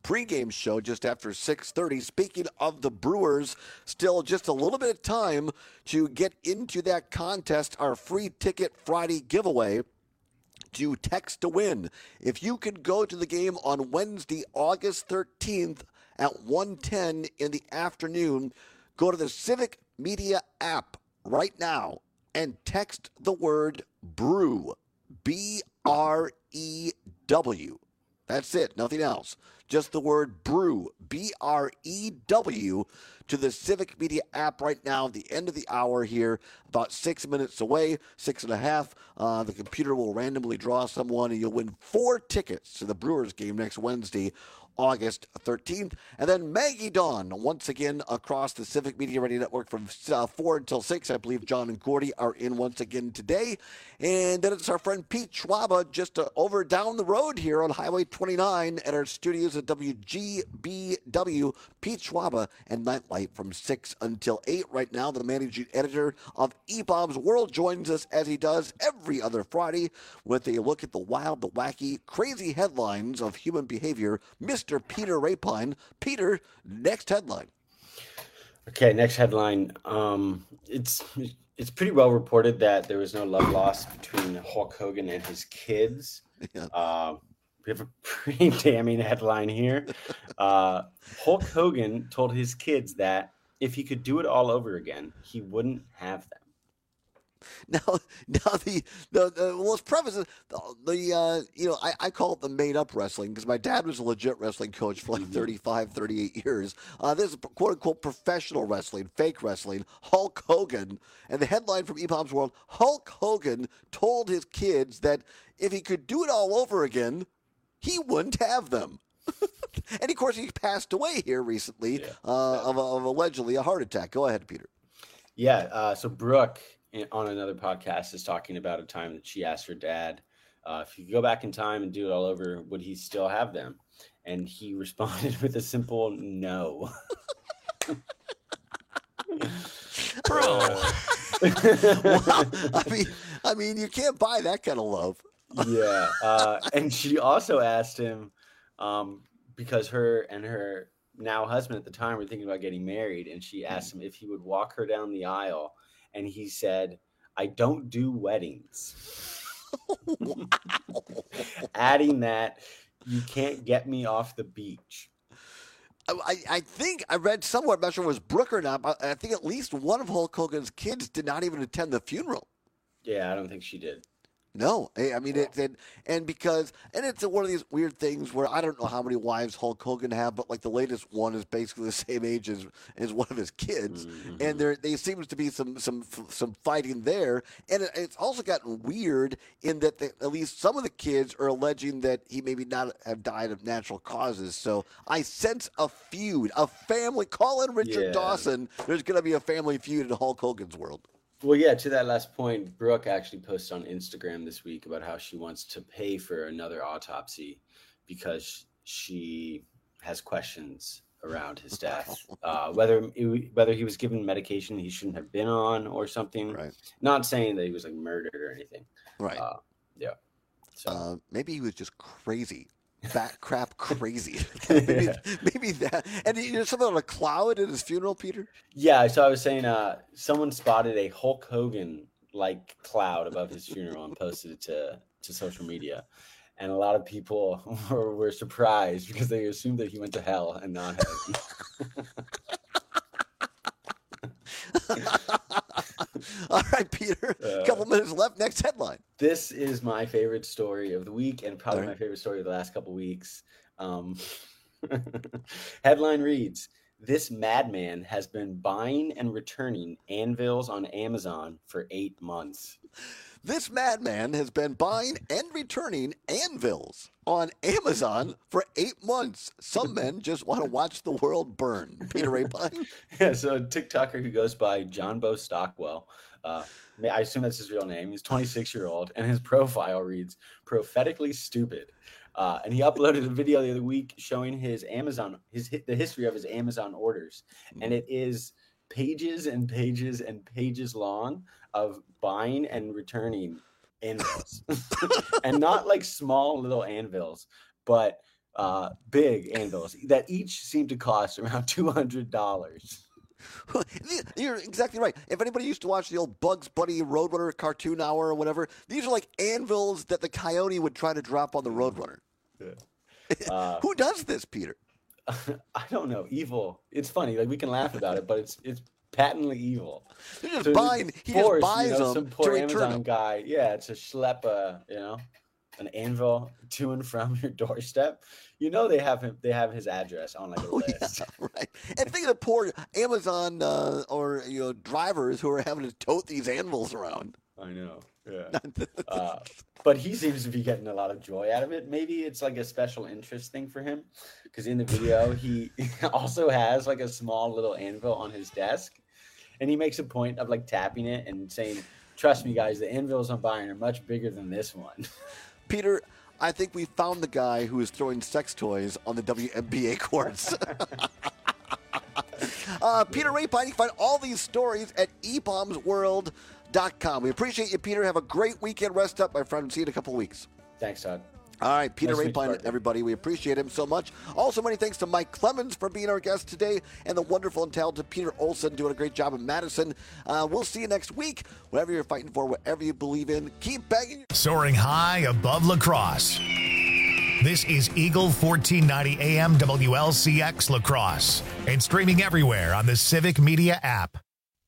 Speaker 21: pregame show just after six thirty. Speaking of the Brewers, still just a little bit of time to get into that contest, our free ticket Friday giveaway. To text to win. If you could go to the game on Wednesday, August thirteenth at one ten in the afternoon, go to the Civic Media app right now and text the word brew, B R E W. That's it, nothing else. Just the word brew, B R E W, to the Civic Media app right now. At the end of the hour here, about six minutes away, six and a half. Uh, the computer will randomly draw someone, and you'll win four tickets to the Brewers game next Wednesday, August thirteenth. And then Maggie Dawn, once again across the Civic Media Radio Network from uh, four until six. I believe John and Gordy are in once again today. And then it's our friend Pete Schwaba just uh, over down the road here on Highway twenty-nine at our studios at W G B W. Pete Schwaba and Nightlight from six until eight. Right now, the managing editor of E B O B's World joins us as he does every other Friday with a look at the wild, the wacky, crazy headlines of human behavior. Mister Peter Rapine. Peter, next headline.
Speaker 12: Okay, next headline. Um, it's it's pretty well reported that there was no love lost between Hulk Hogan and his kids. Yeah. Uh, we have a pretty damning headline here. Uh, Hulk Hogan told his kids that if he could do it all over again, he wouldn't have them.
Speaker 21: Now, now the, the, the well, let's preface it, the, the uh, you know, I, I call it the made-up wrestling because my dad was a legit wrestling coach for like thirty-five, thirty-eight years. Uh, this is quote-unquote professional wrestling, fake wrestling. Hulk Hogan, and the headline from E B O B's World, Hulk Hogan told his kids that if he could do it all over again, he wouldn't have them. And, of course, he passed away here recently yeah. uh, of, of allegedly a heart attack. Go ahead, Peter.
Speaker 12: Yeah, uh, so Brooke on another podcast is talking about a time that she asked her dad, uh, if you could go back in time and do it all over, would he still have them? And he responded with a simple no.
Speaker 21: Bro. Well, I mean, I mean, you can't buy that kind of love.
Speaker 12: Yeah. Uh, and she also asked him, um, because her and her now husband at the time were thinking about getting married, and she asked him if he would walk her down the aisle. And he said, I don't do weddings. Wow. Adding that, you can't get me off the beach.
Speaker 21: I, I think I read somewhere, I'm not sure if it was Brooke or not, but I think at least one of Hulk Hogan's kids did not even attend the funeral.
Speaker 12: Yeah, I don't think she did.
Speaker 21: No, I mean, it, and, and because, and it's one of these weird things where I don't know how many wives Hulk Hogan have, but like the latest one is basically the same age as, as one of his kids. Mm-hmm. And there, there seems to be some, some, some fighting there. And it, it's also gotten weird in that the, at least some of the kids are alleging that he maybe not have died of natural causes. So I sense a feud, a family, call in Richard yeah. Dawson. There's going to be a family feud in Hulk Hogan's world.
Speaker 12: Well, yeah, to that last point, Brooke actually posted on Instagram this week about how she wants to pay for another autopsy because she has questions around his death, uh, whether it, whether he was given medication he shouldn't have been on or something.
Speaker 21: Right.
Speaker 12: Not saying that he was like murdered or anything.
Speaker 21: Right.
Speaker 12: Uh, yeah. So
Speaker 21: uh, maybe he was just crazy. Fat crap crazy. maybe, yeah. maybe that. And you know, something on a cloud at his funeral, Peter?
Speaker 12: Yeah, so I was saying uh, someone spotted a Hulk Hogan like cloud above his funeral and posted it to, to social media. And a lot of people were, were surprised because they assumed that he went to hell and not heaven.
Speaker 21: All right, Peter. A uh, couple minutes left. Next headline.
Speaker 12: This is my favorite story of the week and probably right. my favorite story of the last couple weeks. Um, headline reads, this madman has been buying and returning anvils on Amazon for eight months.
Speaker 21: This madman has been buying and returning anvils on Amazon for eight months. Some men just want to watch the world burn. Peter Rapine?
Speaker 12: Yeah, so a TikToker who goes by John Bo Stockwell, uh, I assume that's his real name. He's twenty-six-year-old, and his profile reads, prophetically stupid. Uh, and he uploaded a video the other week showing his Amazon, his the history of his Amazon orders. And it is pages and pages and pages long of buying and returning anvils. And not like small little anvils, but uh, big anvils that each seem to cost around two hundred dollars.
Speaker 21: You're exactly right. If anybody used to watch the old Bugs Bunny Roadrunner cartoon hour or whatever, these are like anvils that the coyote would try to drop on the Roadrunner.
Speaker 12: Yeah. Uh,
Speaker 21: Who does this, Peter?
Speaker 12: I don't know. Evil. It's funny. Like we can laugh about it, but it's it's patently evil.
Speaker 21: They're just
Speaker 12: So
Speaker 21: buying. He
Speaker 12: force,
Speaker 21: just buys
Speaker 12: you know,
Speaker 21: them
Speaker 12: some
Speaker 21: to
Speaker 12: poor
Speaker 21: return
Speaker 12: Amazon
Speaker 21: them.
Speaker 12: guy. Yeah, to schlep a you know an anvil to and from your doorstep. You know they have him. They have his address on like a
Speaker 21: Oh,
Speaker 12: list.
Speaker 21: yeah, right. And think of the poor Amazon uh, or you know drivers who are having to tote these anvils around.
Speaker 12: I know. Yeah. uh, but he seems to be getting a lot of joy out of it. Maybe it's like a special interest thing for him, because in the video he also has like a small little anvil on his desk, and he makes a point of like tapping it and saying, "Trust me, guys, the anvils I'm buying are much bigger than this one."
Speaker 21: Peter, I think we found the guy who is throwing sex toys on the W N B A courts. uh, Peter Rapine, you can find all these stories at e bombs world dot com. We appreciate you, Peter. Have a great weekend. Rest up, my friend. See you in a couple of weeks.
Speaker 12: Thanks, Todd.
Speaker 21: All right, Peter
Speaker 12: Nice to meet you,
Speaker 21: Rapine,
Speaker 12: partner.
Speaker 21: everybody. We appreciate him so much. Also, many thanks to Mike Clemens for being our guest today, and the wonderful and talented Peter Olson doing a great job in Madison. Uh, we'll see you next week. Whatever you're fighting for, whatever you believe in, keep banging.
Speaker 1: Soaring high above La Crosse. This is Eagle fourteen ninety A M W L C X La Crosse and streaming everywhere on the Civic Media app.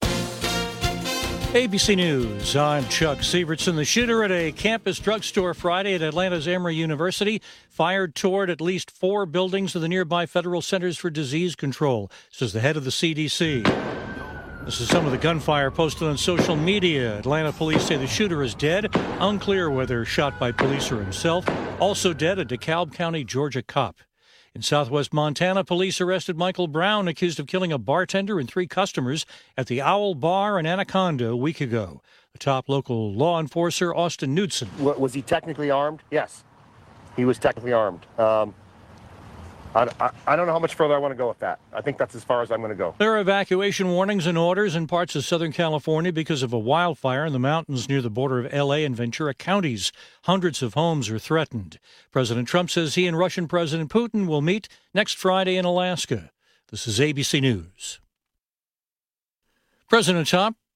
Speaker 2: A B C News, I'm Chuck Sievertson. The shooter at a campus drugstore Friday at Atlanta's Emory University fired toward at least four buildings of the nearby Federal Centers for Disease Control, says the head of the C D C. This is some of the gunfire posted on social media. Atlanta police say the shooter is dead. Unclear whether shot by police or himself. Also dead, a DeKalb County, Georgia cop. In southwest Montana, police arrested Michael Brown, accused of killing a bartender and three customers at the Owl Bar in Anaconda a week ago. The top local law enforcer, Austin Knudsen.
Speaker 4: Was he technically armed? Yes, he was technically armed. Um, I, I, I don't know how much further I want to go with that. I think that's as far as I'm going to go.
Speaker 2: There are evacuation warnings and orders in parts of Southern California because of a wildfire in the mountains near the border of L A and Ventura counties. Hundreds of homes are threatened. President Trump says he and Russian President Putin will meet next Friday in Alaska. This is A B C News. President Trump